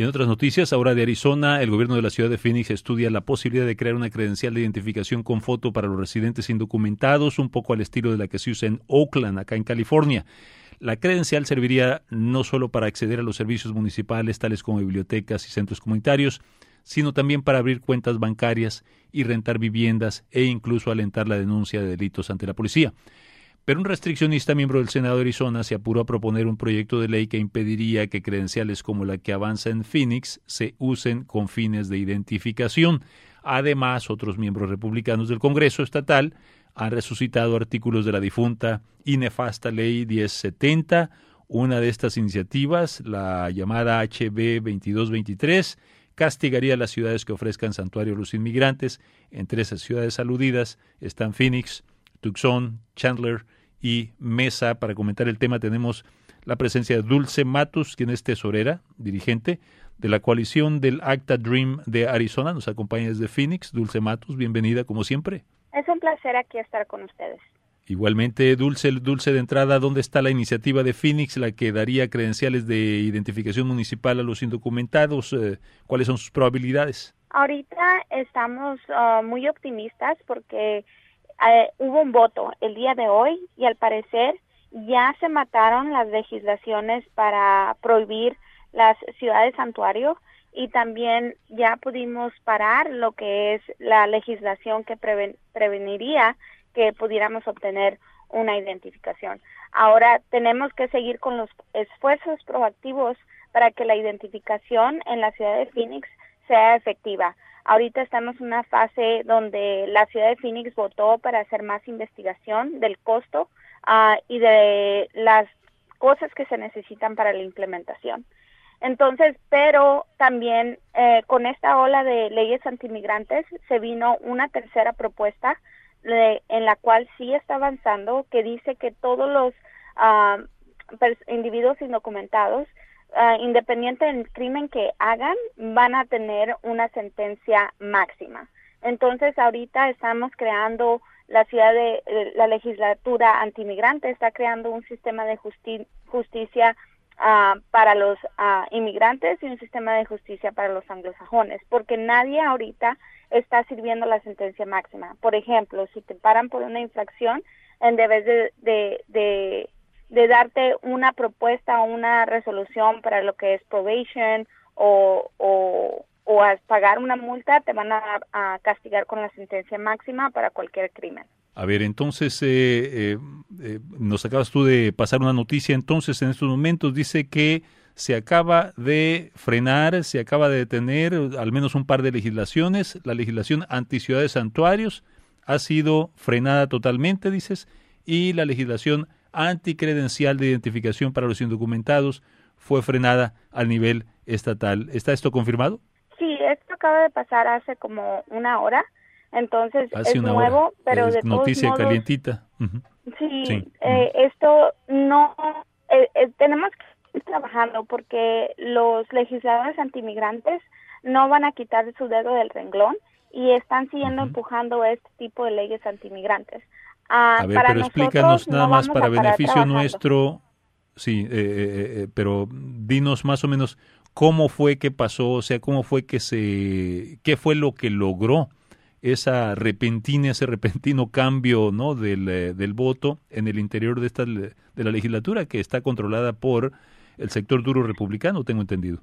en otras noticias, ahora de Arizona, el gobierno de la ciudad de Phoenix estudia la posibilidad de crear una credencial de identificación con foto para los residentes indocumentados, un poco al estilo de la que se usa en Oakland, acá en California. La credencial serviría no solo para acceder a los servicios municipales, tales como bibliotecas y centros comunitarios, sino también para abrir cuentas bancarias y rentar viviendas e incluso alentar la denuncia de delitos ante la policía. Pero un restriccionista miembro del Senado de Arizona se apuró a proponer un proyecto de ley que impediría que credenciales como la que avanza en Phoenix se usen con fines de identificación. Además, otros miembros republicanos del Congreso estatal han resucitado artículos de la difunta y nefasta Ley diez setenta. Una de estas iniciativas, la llamada H B veintidós veintitrés, castigaría a las ciudades que ofrezcan santuario a los inmigrantes. Entre esas ciudades aludidas están Phoenix, Tucson, Chandler y Mesa. Para comentar el tema tenemos la presencia de Dulce Matus, quien es tesorera, dirigente de la coalición del ACTA Dream de Arizona. Nos acompaña desde Phoenix. Dulce Matus, bienvenida como siempre.
Es un placer aquí estar con ustedes.
Igualmente, Dulce, Dulce de entrada, ¿dónde está la iniciativa de Phoenix, la que daría credenciales de identificación municipal a los indocumentados? Eh, ¿Cuáles son sus probabilidades?
Ahorita estamos uh, muy optimistas porque uh, hubo un voto el día de hoy y al parecer ya se mataron las legislaciones para prohibir las ciudades santuario y también ya pudimos parar lo que es la legislación que preven- preveniría que pudiéramos obtener una identificación. Ahora tenemos que seguir con los esfuerzos proactivos para que la identificación en la ciudad de Phoenix sea efectiva. Ahorita estamos en una fase donde la ciudad de Phoenix votó para hacer más investigación del costo uh, y de las cosas que se necesitan para la implementación. Entonces, pero también eh, con esta ola de leyes antimigrantes se vino una tercera propuesta de, en la cual sí está avanzando, que dice que todos los uh, pers- individuos indocumentados, uh, independiente del crimen que hagan, van a tener una sentencia máxima. Entonces, ahorita estamos creando la ciudad de eh, la legislatura antimigrante está creando un sistema de justi- justicia Uh, para los uh, inmigrantes y un sistema de justicia para los anglosajones, porque nadie ahorita está sirviendo la sentencia máxima. Por ejemplo, si te paran por una infracción, en vez de, de, de, de darte una propuesta o una resolución para lo que es probation o, o, o a pagar una multa, te van a, a castigar con la sentencia máxima para cualquier crimen.
A ver, entonces, eh, eh, eh, nos acabas tú de pasar una noticia, entonces en estos momentos dice que se acaba de frenar, se acaba de detener al menos un par de legislaciones, la legislación anti-ciudades santuarios ha sido frenada totalmente, dices, y la legislación anti-credencial de identificación para los indocumentados fue frenada al nivel estatal. ¿Está esto confirmado?
Sí, esto acaba de pasar hace como una hora. Entonces
Hace
es
una
nuevo,
hora.
pero
es
de
noticia
todos modos,
calientita. Uh-huh.
Sí,
sí.
Eh, uh-huh. esto no, eh, eh, tenemos que ir trabajando porque los legisladores antimigrantes no van a quitar su dedo del renglón y están siguiendo uh-huh. empujando este tipo de leyes antimigrantes. Uh,
a ver,
para
pero explícanos nada
no
más para beneficio
trabajando.
nuestro, sí, eh, eh, pero dinos más o menos cómo fue que pasó, o sea, cómo fue que se, qué fue lo que logró esa repentina, ese repentino cambio, ¿no?, del, eh, del voto en el interior de esta de la legislatura que está controlada por el sector duro republicano, tengo entendido.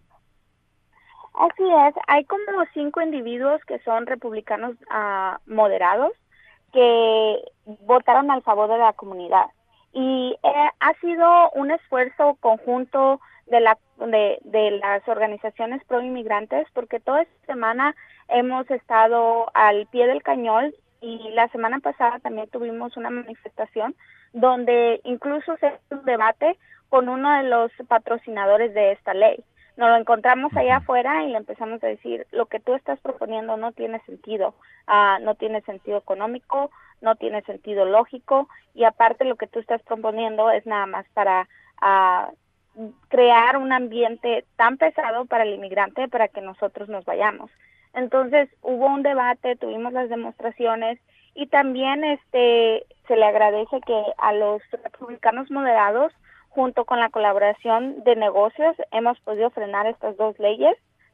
Así es, hay como cinco individuos que son republicanos uh, moderados que votaron al favor de la comunidad y eh, ha sido un esfuerzo conjunto de la de, de las organizaciones pro inmigrantes porque toda esta semana hemos estado al pie del cañón y la semana pasada también tuvimos una manifestación donde incluso se hizo un debate con uno de los patrocinadores de esta ley. Nos lo encontramos allá afuera y le empezamos a decir, lo que tú estás proponiendo no tiene sentido, uh, no tiene sentido económico, no tiene sentido lógico y aparte lo que tú estás proponiendo es nada más para uh, crear un ambiente tan pesado para el inmigrante para que nosotros nos vayamos. Entonces hubo un debate, tuvimos las demostraciones y también este se le agradece que a los republicanos moderados junto con la colaboración de negocios hemos podido frenar estas dos leyes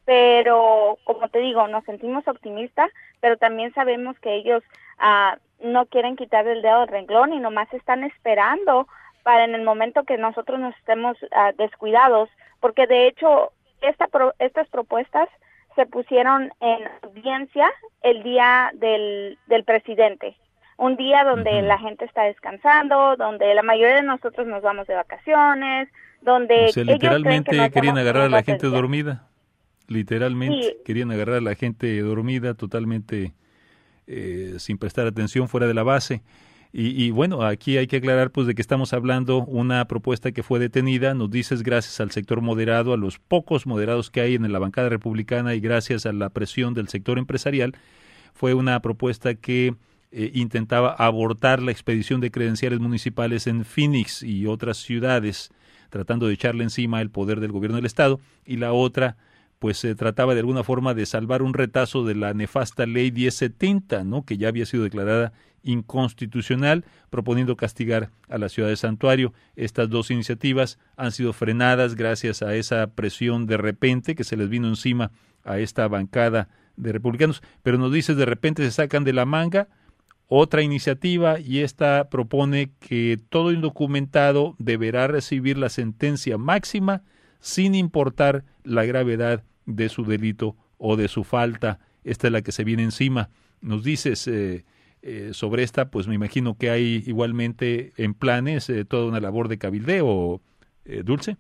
pero como te digo, nos sentimos optimistas, pero también sabemos que ellos uh, no quieren quitar el dedo del renglón y nomás están esperando para en el momento que nosotros nos estemos uh, descuidados, porque de hecho esta pro, estas propuestas se pusieron en audiencia el día del, del presidente, un día donde uh-huh. la gente está descansando, donde la mayoría de nosotros nos vamos de vacaciones, donde
o sea, literalmente
ellos creen que
querían agarrar a la gente
atención.
dormida, literalmente
sí.
querían agarrar a la gente dormida, totalmente eh, sin prestar atención, fuera de la base. Y, y bueno, aquí hay que aclarar pues de que estamos hablando una propuesta que fue detenida, nos dices, gracias al sector moderado, a los pocos moderados que hay en la bancada republicana y gracias a la presión del sector empresarial, fue una propuesta que eh, intentaba abortar la expedición de credenciales municipales en Phoenix y otras ciudades, tratando de echarle encima el poder del gobierno del estado, y la otra pues se trataba de alguna forma de salvar un retazo de la nefasta ley diez setenta, ¿no?, que ya había sido declarada inconstitucional, proponiendo castigar a la ciudad de Santuario. Estas dos iniciativas han sido frenadas gracias a esa presión de repente que se les vino encima a esta bancada de republicanos, pero nos dices, de repente se sacan de la manga otra iniciativa y esta propone que todo indocumentado deberá recibir la sentencia máxima sin importar la gravedad de su delito o de su falta. Esta es la que se viene encima. Nos dices eh, eh, sobre esta, pues me imagino que hay igualmente en planes eh, toda una labor de cabildeo, eh, Dulce.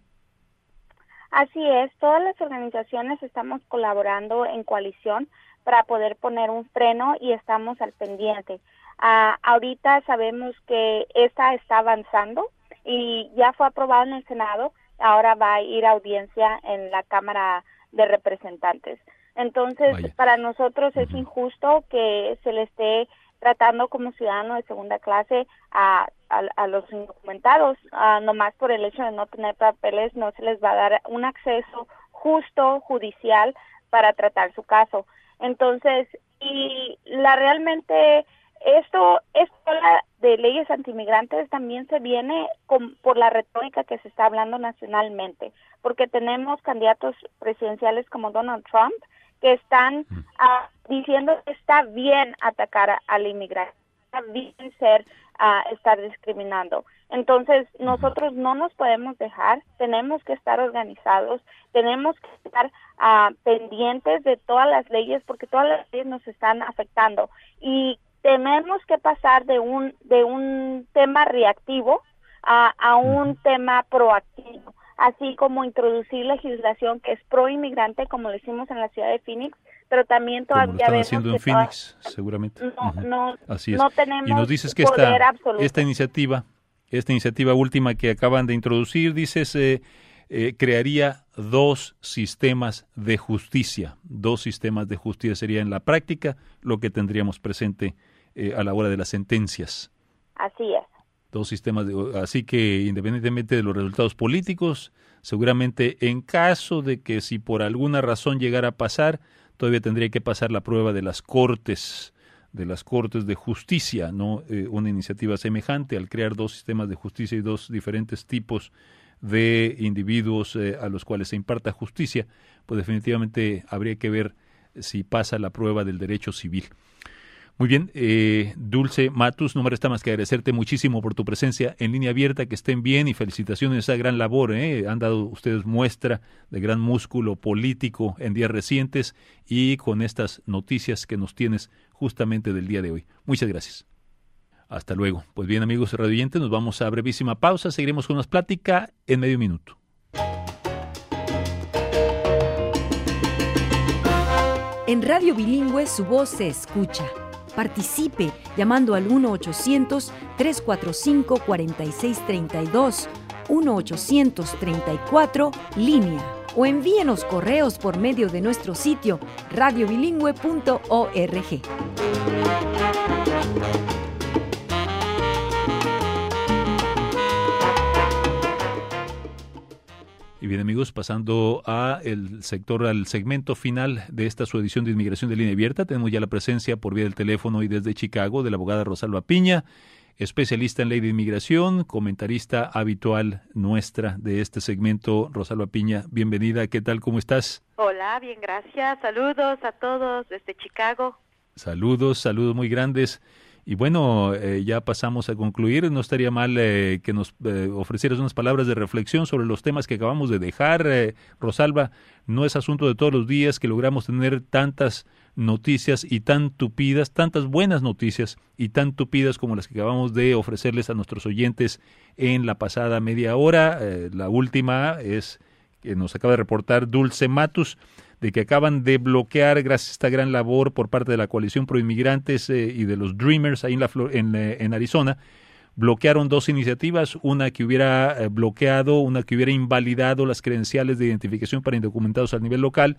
Así es, todas las organizaciones estamos colaborando en coalición para poder poner un freno y estamos al pendiente. Uh, ahorita sabemos que esta está avanzando y ya fue aprobada en el Senado, ahora va a ir a audiencia en la Cámara de Representantes. Entonces, Vaya. para nosotros es uh-huh. injusto que se le esté tratando como ciudadano de segunda clase a, a, a los indocumentados, uh, nomás por el hecho de no tener papeles, no se les va a dar un acceso justo, judicial, para tratar su caso. Entonces, y la realmente... Esto, esto de leyes antimigrantes también se viene con, por la retórica que se está hablando nacionalmente, porque tenemos candidatos presidenciales como Donald Trump que están uh, diciendo que está bien atacar a, a la inmigración, está bien ser, uh, estar discriminando. Entonces, nosotros no nos podemos dejar, tenemos que estar organizados, tenemos que estar uh, pendientes de todas las leyes, porque todas las leyes nos están afectando. Y tenemos que pasar de un de un tema reactivo a, a un tema proactivo, así como introducir legislación que es pro inmigrante, como lo hicimos en la ciudad de Phoenix, pero también todavía
como lo están haciendo en Phoenix, toda... seguramente.
No,
uh-huh.
no,
Así es.
no tenemos
y nos dices que
poder
esta
absoluto.
esta iniciativa, esta iniciativa última que acaban de introducir, dices eh, eh, crearía dos sistemas de justicia, dos sistemas de justicia sería en la práctica lo que tendríamos presente eh, a la hora de las sentencias.
Así es.
Dos sistemas, de, así que independientemente de los resultados políticos, seguramente en caso de que si por alguna razón llegara a pasar, todavía tendría que pasar la prueba de las cortes, de las cortes de justicia, ¿no? Eh, una iniciativa semejante al crear dos sistemas de justicia y dos diferentes tipos de individuos eh, a los cuales se imparta justicia, pues definitivamente habría que ver si pasa la prueba del derecho civil. Muy bien, eh, Dulce Matus, no me resta más que agradecerte muchísimo por tu presencia en Línea Abierta, que estén bien y felicitaciones a esa gran labor, ¿eh? Han dado ustedes muestra de gran músculo político en días recientes y con estas noticias que nos tienes justamente del día de hoy. Muchas gracias. Hasta luego. Pues bien, amigos radioyentes, nos vamos a brevísima pausa, seguiremos con más plática en medio minuto.
En Radio Bilingüe su voz se escucha. Participe llamando al uno ochocientos, tres cuatro cinco, cuatro seis tres dos, uno ochocientos treinta y cuatro, línea, o envíenos correos por medio de nuestro sitio radio bilingüe punto org.
Y bien, amigos, pasando a el sector, al segmento final de esta su edición de Inmigración de Línea Abierta, tenemos ya la presencia por vía del teléfono y desde Chicago de la abogada Rosalba Piña. especialista en ley de inmigración, comentarista habitual nuestra de este segmento. Rosalba Piña, bienvenida. ¿Qué tal? ¿Cómo estás?
Hola, bien, gracias. Saludos a todos desde Chicago.
Saludos, saludos muy grandes. Y bueno, eh, ya pasamos a concluir. No estaría mal eh, que nos eh, ofrecieras unas palabras de reflexión sobre los temas que acabamos de dejar. Eh, Rosalba, no es asunto de todos los días que logramos tener tantas noticias y tan tupidas, tantas buenas noticias y tan tupidas como las que acabamos de ofrecerles a nuestros oyentes en la pasada media hora. Eh, la última es que nos acaba de reportar Dulce Matus, de que acaban de bloquear, gracias a esta gran labor por parte de la Coalición Pro Inmigrantes eh, y de los Dreamers ahí en, la, en, en Arizona, bloquearon dos iniciativas, una que hubiera eh, bloqueado, una que hubiera invalidado las credenciales de identificación para indocumentados a nivel local,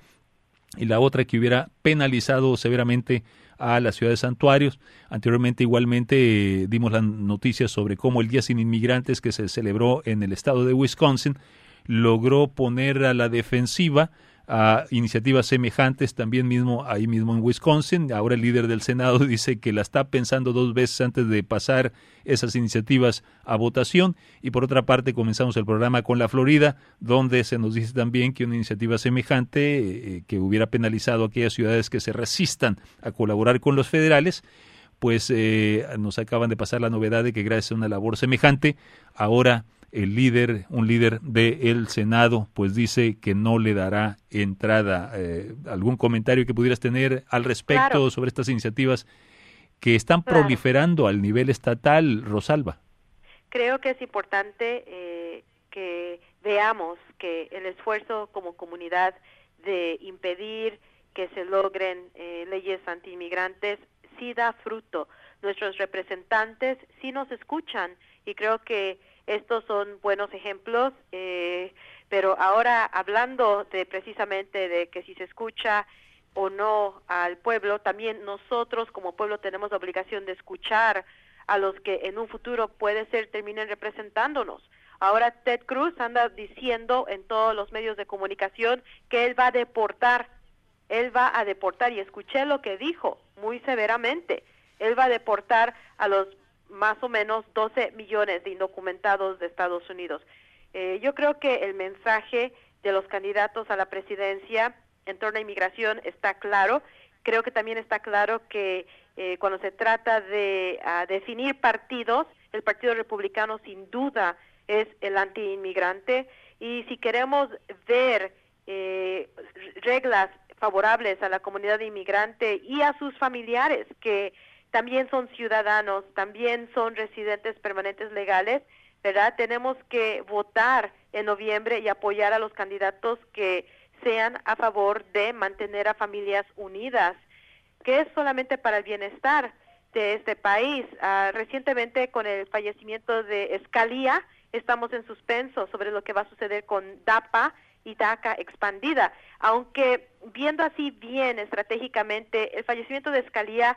y la otra que hubiera penalizado severamente a la ciudad de Santuarios. Anteriormente igualmente eh, dimos las noticias sobre cómo el Día Sin Inmigrantes, que se celebró en el estado de Wisconsin, logró poner a la defensiva a iniciativas semejantes también mismo ahí mismo en Wisconsin. Ahora el líder del Senado dice que la está pensando dos veces antes de pasar esas iniciativas a votación. Y por otra parte comenzamos el programa con la Florida, donde se nos dice también que una iniciativa semejante eh, que hubiera penalizado a aquellas ciudades que se resistan a colaborar con los federales, pues eh, nos acaban de pasar la novedad de que gracias a una labor semejante, ahora el líder, un líder del Senado, pues dice que no le dará entrada. Eh, ¿Algún comentario que pudieras tener al respecto
Claro.
sobre estas iniciativas que están
Claro.
proliferando al nivel estatal, Rosalba?
Creo que es importante eh, que veamos que el esfuerzo como comunidad de impedir que se logren eh, leyes antiinmigrantes sí da fruto. Nuestros representantes sí nos escuchan y creo que estos son buenos ejemplos, eh, pero ahora hablando de precisamente de que si se escucha o no al pueblo, también nosotros como pueblo tenemos la obligación de escuchar a los que en un futuro puede ser terminen representándonos. Ahora Ted Cruz anda diciendo en todos los medios de comunicación que él va a deportar, él va a deportar, y escuché lo que dijo muy severamente, él va a deportar a los más o menos doce millones de indocumentados de Estados Unidos. Eh, yo creo que el mensaje de los candidatos a la presidencia en torno a inmigración está claro. Creo que también está claro que eh, cuando se trata de uh, definir partidos, el Partido Republicano sin duda es el antiinmigrante, y si queremos ver eh, reglas favorables a la comunidad inmigrante y a sus familiares, que también son ciudadanos, también son residentes permanentes legales, ¿verdad? Tenemos que votar en noviembre y apoyar a los candidatos que sean a favor de mantener a familias unidas, que es solamente para el bienestar de este país. Uh, recientemente, con el fallecimiento de Scalia, estamos en suspenso sobre lo que va a suceder con DAPA y DACA expandida. Aunque viendo así bien estratégicamente, el fallecimiento de Scalia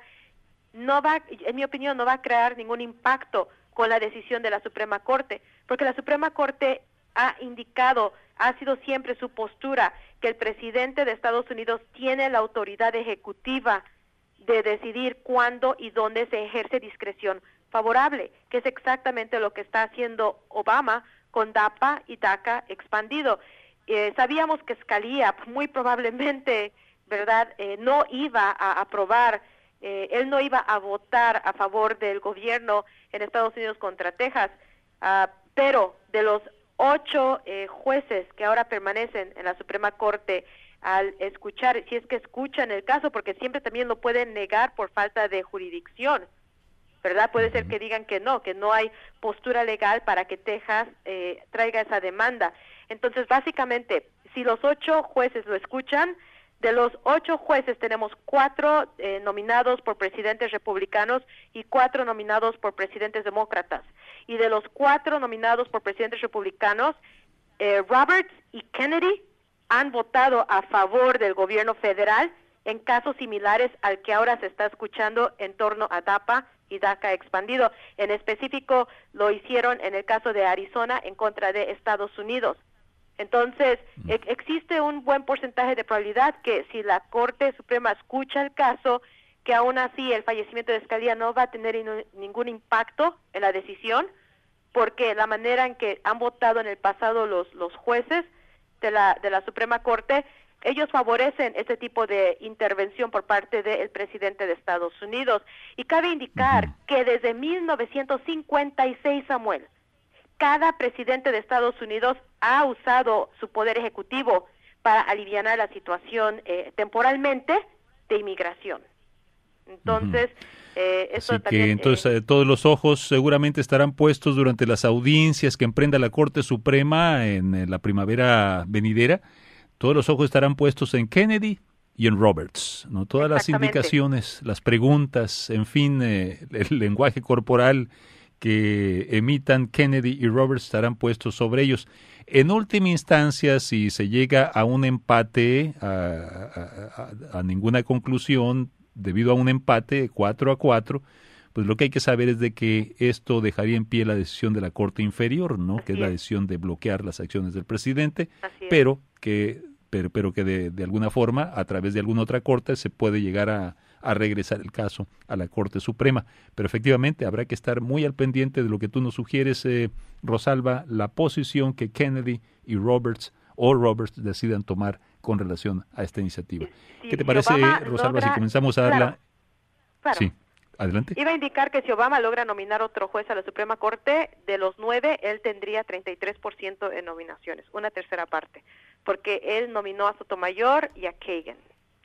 no va, en mi opinión, no va a crear ningún impacto con la decisión de la Suprema Corte, porque la Suprema Corte ha indicado, ha sido siempre su postura, que el presidente de Estados Unidos tiene la autoridad ejecutiva de decidir cuándo y dónde se ejerce discreción favorable, que es exactamente lo que está haciendo Obama con DAPA y DACA expandido. Eh, sabíamos que Scalia muy probablemente, ¿verdad?, eh, no iba a aprobar, eh, él no iba a votar a favor del gobierno en Estados Unidos contra Texas, uh, pero de los ocho eh, jueces que ahora permanecen en la Suprema Corte, al escuchar, si es que escuchan el caso, porque siempre también lo pueden negar por falta de jurisdicción, ¿verdad? Puede ser que digan que no, que no hay postura legal para que Texas eh, traiga esa demanda. Entonces, básicamente, si los ocho jueces lo escuchan, de los ocho jueces tenemos cuatro eh, nominados por presidentes republicanos y cuatro nominados por presidentes demócratas. Y de los cuatro nominados por presidentes republicanos, eh, Roberts y Kennedy han votado a favor del gobierno federal en casos similares al que ahora se está escuchando en torno a DAPA y DACA expandido. En específico, lo hicieron en el caso de Arizona en contra de Estados Unidos. Entonces, e- existe un buen porcentaje de probabilidad que si la Corte Suprema escucha el caso, que aún así el fallecimiento de Scalia no va a tener in- ningún impacto en la decisión, porque la manera en que han votado en el pasado los los jueces de la de la Suprema Corte, ellos favorecen este tipo de intervención por parte del presidente de Estados Unidos. Y cabe indicar uh-huh. que desde mil novecientos cincuenta y seis, Samuel, cada presidente de Estados Unidos ha usado su poder ejecutivo para aliviar la situación eh, temporalmente de inmigración. Entonces, uh-huh. eh, eso
Así
también,
que entonces
eh,
eh, todos los ojos seguramente estarán puestos durante las audiencias que emprenda la Corte Suprema en, en la primavera venidera. Todos los ojos estarán puestos en Kennedy y en Roberts, ¿no? Todas las indicaciones, las preguntas, en fin, eh, el lenguaje corporal que emitan Kennedy y Roberts estarán puestos sobre ellos. En última instancia, si se llega a un empate, a, a, a, a ninguna conclusión, debido a un empate cuatro a cuatro, pues lo que hay que saber es de que esto dejaría en pie la decisión de la Corte Inferior, ¿no? Así que es la decisión de bloquear las acciones del presidente, pero que pero, pero que de, de alguna forma, a través de alguna otra corte, se puede llegar a, a regresar el caso a la Corte Suprema. Pero efectivamente habrá que estar muy al pendiente de lo que tú nos sugieres, eh, Rosalba, la posición que Kennedy y Roberts o Roberts decidan tomar con relación a esta iniciativa. Sí, ¿qué te parece, Rosalba, logra... si comenzamos a darla?
Claro, claro.
Sí, adelante.
Iba a indicar que si Obama logra nominar otro juez a la Suprema Corte, de los nueve, él tendría treinta y tres por ciento en nominaciones, una tercera parte, porque él nominó a Sotomayor y a Kagan.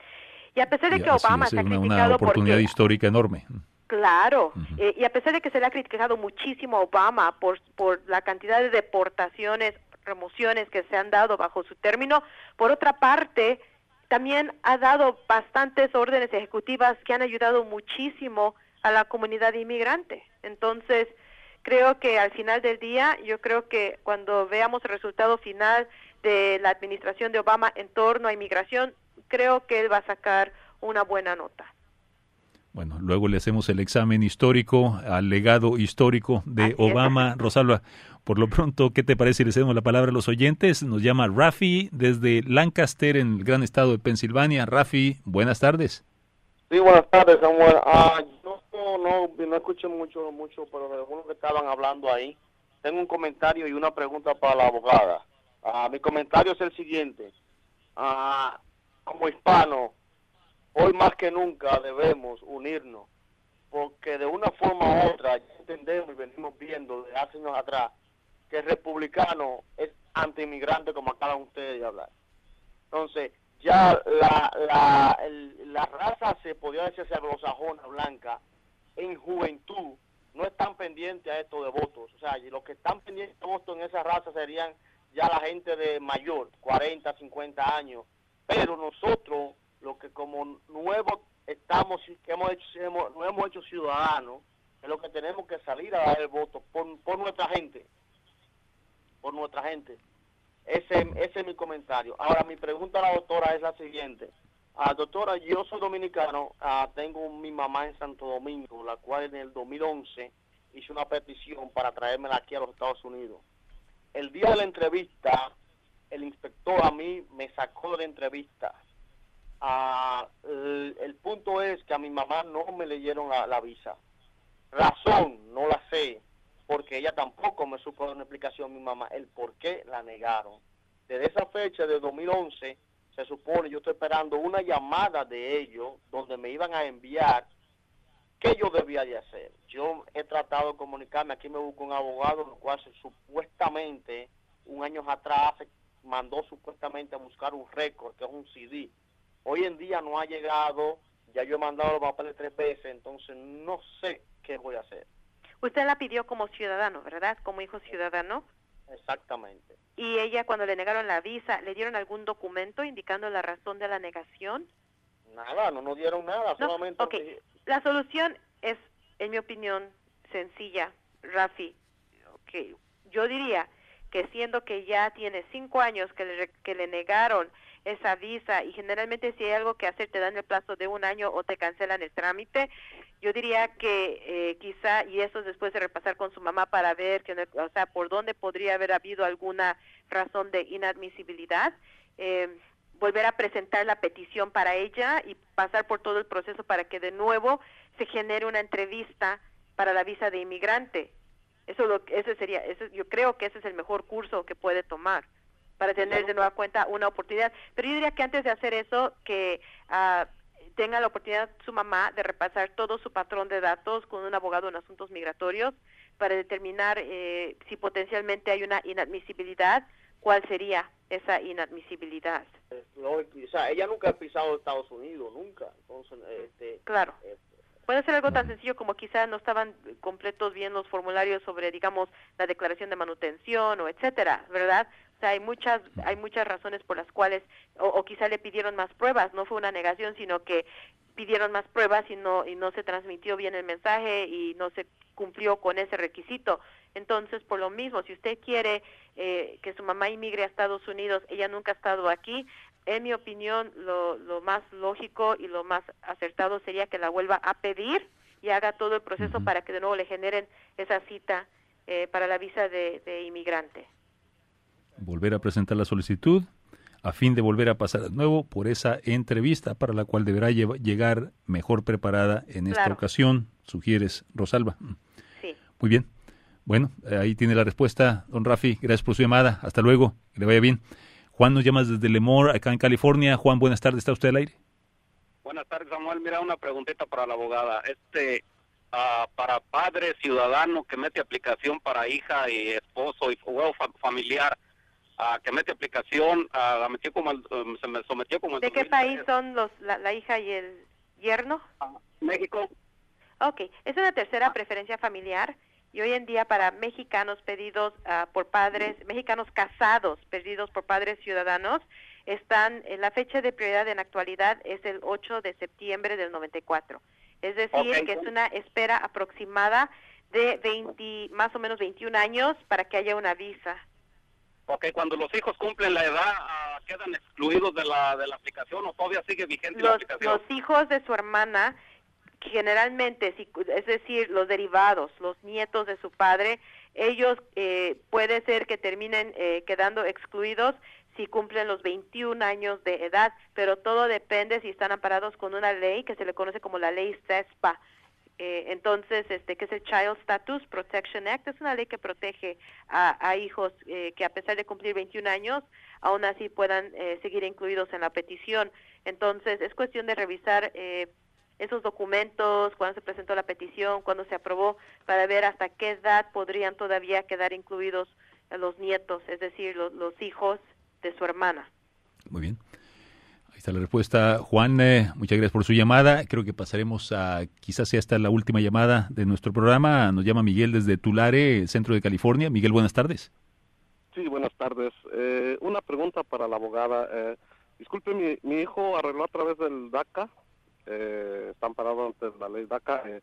Y a pesar de que Obama
es,
se ha
una,
criticado
una oportunidad
porque,
histórica enorme.
Claro,
uh-huh.
eh, y a pesar de que se le ha criticado muchísimo a Obama por, por la cantidad de deportaciones, remociones que se han dado bajo su término, por otra parte, también ha dado bastantes órdenes ejecutivas que han ayudado muchísimo a la comunidad inmigrante. Entonces, creo que al final del día, yo creo que cuando veamos el resultado final de la administración de Obama en torno a inmigración, creo que él va a sacar una buena nota.
Bueno, luego le hacemos el examen histórico al legado histórico de Así Obama. Es. Rosalba, por lo pronto, ¿qué te parece si le cedemos la palabra a los oyentes? Nos llama Rafi desde Lancaster, en el gran estado de Pensilvania. Rafi, buenas tardes.
Sí, buenas tardes, Samuel. Ah, yo no, no, no escuché mucho, mucho, pero de algunos que estaban hablando ahí, tengo un comentario y una pregunta para la abogada. Ah, mi comentario es el siguiente. Ah, como hispanos, hoy más que nunca debemos unirnos, porque de una forma u otra ya entendemos y venimos viendo desde hace años atrás que el republicano es anti-inmigrante, como acaban ustedes de hablar. Entonces, ya la la, el, la raza, se podría decir anglosajona, blanca, en juventud, no están pendientes a esto de votos. O sea, los que están pendientes de votos en esa raza serían ya la gente de mayor, cuarenta, cincuenta años, pero nosotros, los que como nuevos estamos, que hemos hecho, hemos, nos hemos hecho ciudadanos, es lo que tenemos que salir a dar el voto por, por nuestra gente, por nuestra gente. Ese, ese es mi comentario. Ahora, mi pregunta a la doctora es la siguiente. Ah, doctora, yo soy dominicano, ah, tengo mi mamá en Santo Domingo, la cual en el dos mil once hizo una petición para traérmela aquí a los Estados Unidos. El día de la entrevista, el inspector a mí me sacó de la entrevista. Ah, el, el punto es que a mi mamá no me leyeron la, la visa. Razón, no la sé, porque ella tampoco me supo dar una explicación a mi mamá, el por qué la negaron. Desde esa fecha de dos mil once, se supone, yo estoy esperando una llamada de ellos, donde me iban a enviar qué yo debía de hacer. Yo he tratado de comunicarme, aquí me busco un abogado, lo cual se, supuestamente, un año atrás, mandó supuestamente a buscar un récord, que es un C D. Hoy en día no ha llegado, ya yo he mandado los papeles tres veces, entonces no sé qué voy a hacer.
Usted la pidió como ciudadano, ¿verdad? Como hijo ciudadano.
Exactamente.
¿Y ella, cuando le negaron la visa, le dieron algún documento indicando la razón de la negación?
Nada, no nos dieron nada,
no,
solamente...
Ok, que... la solución es, en mi opinión, sencilla, Rafi. Okay. Yo diría que siendo que ya tiene cinco años que le, que le negaron esa visa, y generalmente si hay algo que hacer te dan el plazo de un año o te cancelan el trámite, yo diría que eh, quizá, y eso es después de repasar con su mamá para ver que, o sea, por dónde podría haber habido alguna razón de inadmisibilidad, eh, volver a presentar la petición para ella y pasar por todo el proceso para que de nuevo se genere una entrevista para la visa de inmigrante. Eso lo ese sería ese, yo creo que ese es el mejor curso que puede tomar para tener de nueva cuenta una oportunidad. Pero yo diría que antes de hacer eso, que uh, tenga la oportunidad su mamá de repasar todo su patrón de datos con un abogado en asuntos migratorios para determinar eh, si potencialmente hay una inadmisibilidad, cuál sería esa inadmisibilidad.
No, o sea, ella nunca ha pisado Estados Unidos, nunca. Entonces, este,
claro.
Este,
Puede ser algo tan sencillo como quizás no estaban completos bien los formularios sobre, digamos, la declaración de manutención o etcétera, ¿verdad? O sea, hay muchas hay muchas razones por las cuales, o, o quizá le pidieron más pruebas, no fue una negación, sino que pidieron más pruebas y no y no se transmitió bien el mensaje y no se cumplió con ese requisito. Entonces, por lo mismo, si usted quiere eh, que su mamá inmigre a Estados Unidos, ella nunca ha estado aquí, en mi opinión, lo, lo más lógico y lo más acertado sería que la vuelva a pedir y haga todo el proceso uh-huh. para que de nuevo le generen esa cita eh, para la visa de, de inmigrante.
Volver a presentar la solicitud a fin de volver a pasar de nuevo por esa entrevista para la cual deberá llevar, llegar mejor preparada en esta
claro.
ocasión, sugieres, Rosalba.
Sí.
Muy bien. Bueno, ahí tiene la respuesta, don Rafi. Gracias por su llamada. Hasta luego. Que le vaya bien. Juan nos llama desde Lemoore, acá en California. Juan, buenas tardes. ¿Está usted al aire?
Buenas tardes, Samuel. Mira, una preguntita para la abogada. Este, uh, para padre ciudadano que mete aplicación para hija y esposo y bueno, familiar, uh, que mete aplicación, uh, la metió como el, um, se me sometió como el
¿De qué país son los la, la hija y el yerno?
Uh, México.
Ok, es una tercera preferencia familiar. Y hoy en día para mexicanos pedidos uh, por padres, mexicanos casados pedidos por padres ciudadanos, están en la fecha de prioridad en la actualidad es el ocho de septiembre del noventa y cuatro. Es decir, okay. que es una espera aproximada de veinte, más o menos veintiún años para que haya una visa.
Ok, cuando los hijos cumplen la edad, uh, ¿quedan excluidos de la, de la aplicación o todavía sigue vigente
los,
la aplicación?
Los hijos de su hermana, generalmente, es decir, los derivados, los nietos de su padre, ellos eh, puede ser que terminen eh, quedando excluidos si cumplen los veintiún años de edad, pero todo depende si están amparados con una ley que se le conoce como la ley CESPA. Eh, entonces, este, que es el Child Status Protection Act, es una ley que protege a, a hijos eh, que a pesar de cumplir veintiún años, aún así puedan eh, seguir incluidos en la petición. Entonces, es cuestión de revisar eh, esos documentos, cuando se presentó la petición, cuando se aprobó, para ver hasta qué edad podrían todavía quedar incluidos los nietos, es decir, los, los hijos de su hermana.
Muy bien. Ahí está la respuesta. Juan, eh, muchas gracias por su llamada. Creo que pasaremos a, quizás sea esta la última llamada de nuestro programa. Nos llama Miguel desde Tulare, centro de California. Miguel, buenas tardes.
Sí, buenas tardes. Eh, una pregunta para la abogada. Eh, disculpe, mi, mi hijo arregló a través del DACA. Eh, está amparado ante la ley DACA. Eh,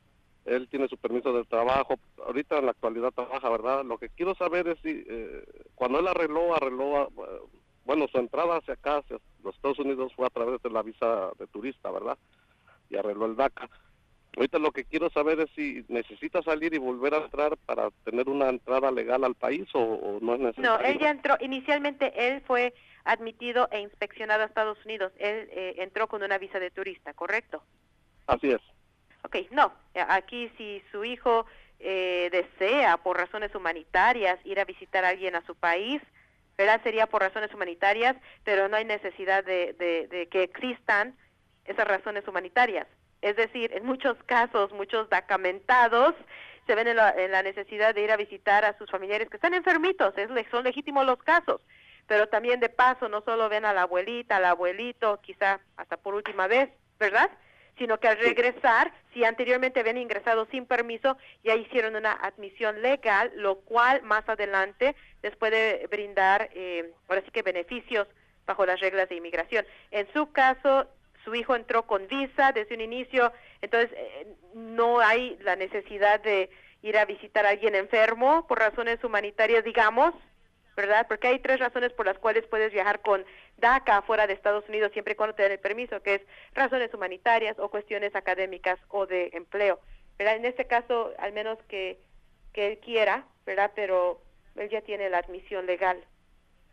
él tiene su permiso de trabajo. Ahorita en la actualidad trabaja, ¿verdad? Lo que quiero saber es si eh, cuando él arregló, arregló, eh, bueno, su entrada hacia acá, hacia los Estados Unidos, fue a través de la visa de turista, ¿verdad? Y arregló el DACA. Ahorita lo que quiero saber es si necesita salir y volver a entrar para tener una entrada legal al país o, o no es necesario.
No, él ya entró, inicialmente él fue admitido e inspeccionado a Estados Unidos. Él eh, entró con una visa de turista, ¿correcto?
Así es.
Ok, no, aquí si su hijo eh, desea por razones humanitarias ir a visitar a alguien a su país, ¿verdad? Sería por razones humanitarias, pero no hay necesidad de, de, de que existan esas razones humanitarias. Es decir, en muchos casos, muchos dacamentados se ven en la, en la necesidad de ir a visitar a sus familiares que están enfermitos, es, son legítimos los casos, pero también de paso no solo ven a la abuelita, al abuelito, quizá hasta por última vez, ¿verdad?, sino que al regresar, si anteriormente habían ingresado sin permiso, ya hicieron una admisión legal, lo cual más adelante les puede brindar, eh, ahora sí que beneficios bajo las reglas de inmigración. En su caso, su hijo entró con visa desde un inicio, entonces eh, no hay la necesidad de ir a visitar a alguien enfermo por razones humanitarias, digamos, ¿verdad? Porque hay tres razones por las cuales puedes viajar con DACA fuera de Estados Unidos siempre y cuando te den el permiso, que es razones humanitarias o cuestiones académicas o de empleo, ¿verdad? En este caso, al menos que, que él quiera, ¿verdad? Pero él ya tiene la admisión legal.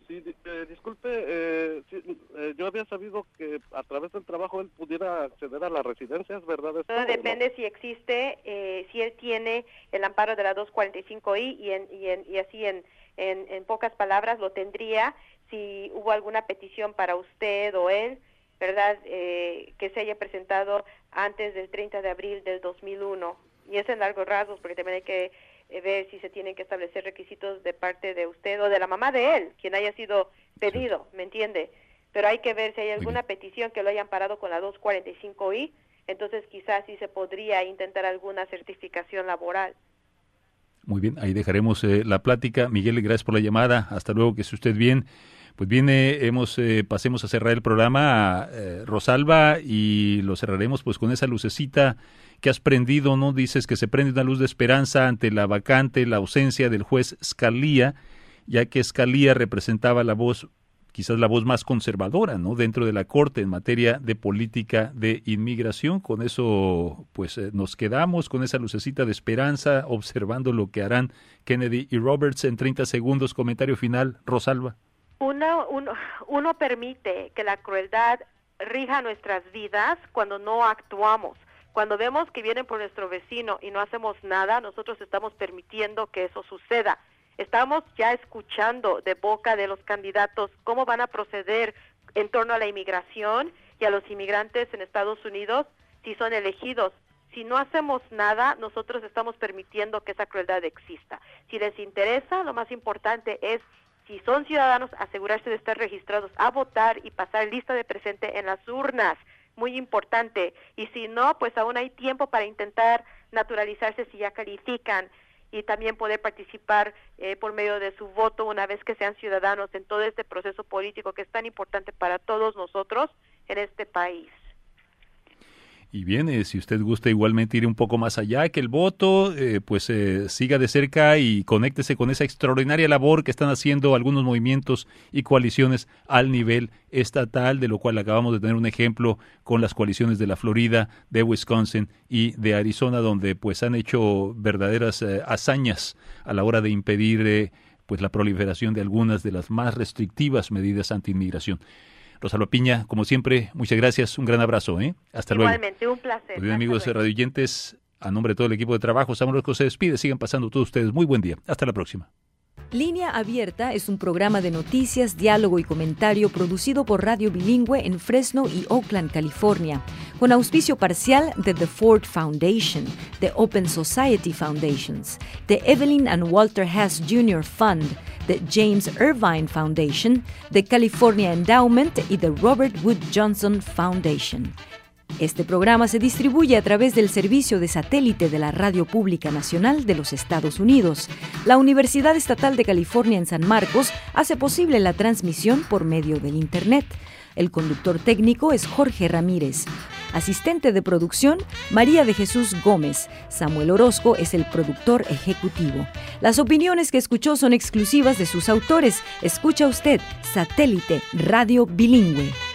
Sí, eh, disculpe, eh, sí, eh, yo había sabido que a través del trabajo él pudiera acceder a las residencias, ¿verdad?
Todo depende no? si existe, eh, si él tiene el amparo de la doscientos cuarenta y cinco I y, en, y, en, y así en, en, en pocas palabras lo tendría si hubo alguna petición para usted o él, ¿verdad? Eh, que se haya presentado antes del treinta de abril del dos mil uno. Y es en largos rasgos porque también hay que eh, ver si se tienen que establecer requisitos de parte de usted o de la mamá de él, quien haya sido pedido, ¿me entiende? Pero hay que ver si hay alguna petición que lo hayan parado con la doscientos cuarenta y cinco I, entonces quizás sí se podría intentar alguna certificación laboral.
Muy bien, ahí dejaremos eh, la plática. Miguel, gracias por la llamada. Hasta luego, que esté usted bien. Pues bien, eh, hemos, eh, pasemos a cerrar el programa, eh, Rosalba, y lo cerraremos pues con esa lucecita que has prendido, ¿no? Dices que se prende una luz de esperanza ante la vacante, la ausencia del juez Scalia, ya que Scalia representaba la voz, quizás la voz más conservadora, ¿no? Dentro de la Corte en materia de política de inmigración. Con eso, pues eh, nos quedamos con esa lucecita de esperanza, observando lo que harán Kennedy y Roberts. En treinta segundos, comentario final, Rosalba.
Uno, uno, uno permite que la crueldad rija nuestras vidas cuando no actuamos. Cuando vemos que vienen por nuestro vecino y no hacemos nada, nosotros estamos permitiendo que eso suceda. Estamos ya escuchando de boca de los candidatos cómo van a proceder en torno a la inmigración y a los inmigrantes en Estados Unidos si son elegidos. Si no hacemos nada, nosotros estamos permitiendo que esa crueldad exista. Si les interesa, lo más importante es, si son ciudadanos, asegurarse de estar registrados a votar y pasar lista de presente en las urnas, muy importante. Y si no, pues aún hay tiempo para intentar naturalizarse si ya califican y también poder participar eh, por medio de su voto una vez que sean ciudadanos en todo este proceso político que es tan importante para todos nosotros en este país.
Y bien, eh, si usted gusta igualmente ir un poco más allá que el voto, eh, pues eh, siga de cerca y conéctese con esa extraordinaria labor que están haciendo algunos movimientos y coaliciones al nivel estatal, de lo cual acabamos de tener un ejemplo con las coaliciones de la Florida, de Wisconsin y de Arizona, donde pues han hecho verdaderas eh, hazañas a la hora de impedir eh, pues la proliferación de algunas de las más restrictivas medidas anti-inmigración. Rosalba Piña, como siempre, muchas gracias, un gran abrazo, ¿eh? Hasta luego.
Igualmente, un placer.
Pues bien, amigos radioyentes, a nombre de todo el equipo de trabajo, Samuel Orozco se despide, sigan pasando todos ustedes muy buen día, hasta la próxima.
Línea Abierta es un programa de noticias, diálogo y comentario producido por Radio Bilingüe en Fresno y Oakland, California, con auspicio parcial de The Ford Foundation, The Open Society Foundations, The Evelyn and Walter Hess junior Fund, The James Irvine Foundation, The California Endowment y The Robert Wood Johnson Foundation. Este programa se distribuye a través del servicio de satélite de la Radio Pública Nacional de los Estados Unidos. La Universidad Estatal de California en San Marcos hace posible la transmisión por medio del Internet. El conductor técnico es Jorge Ramírez. Asistente de producción, María de Jesús Gómez. Samuel Orozco es el productor ejecutivo. Las opiniones que escuchó son exclusivas de sus autores. Escucha usted Satélite Radio Bilingüe.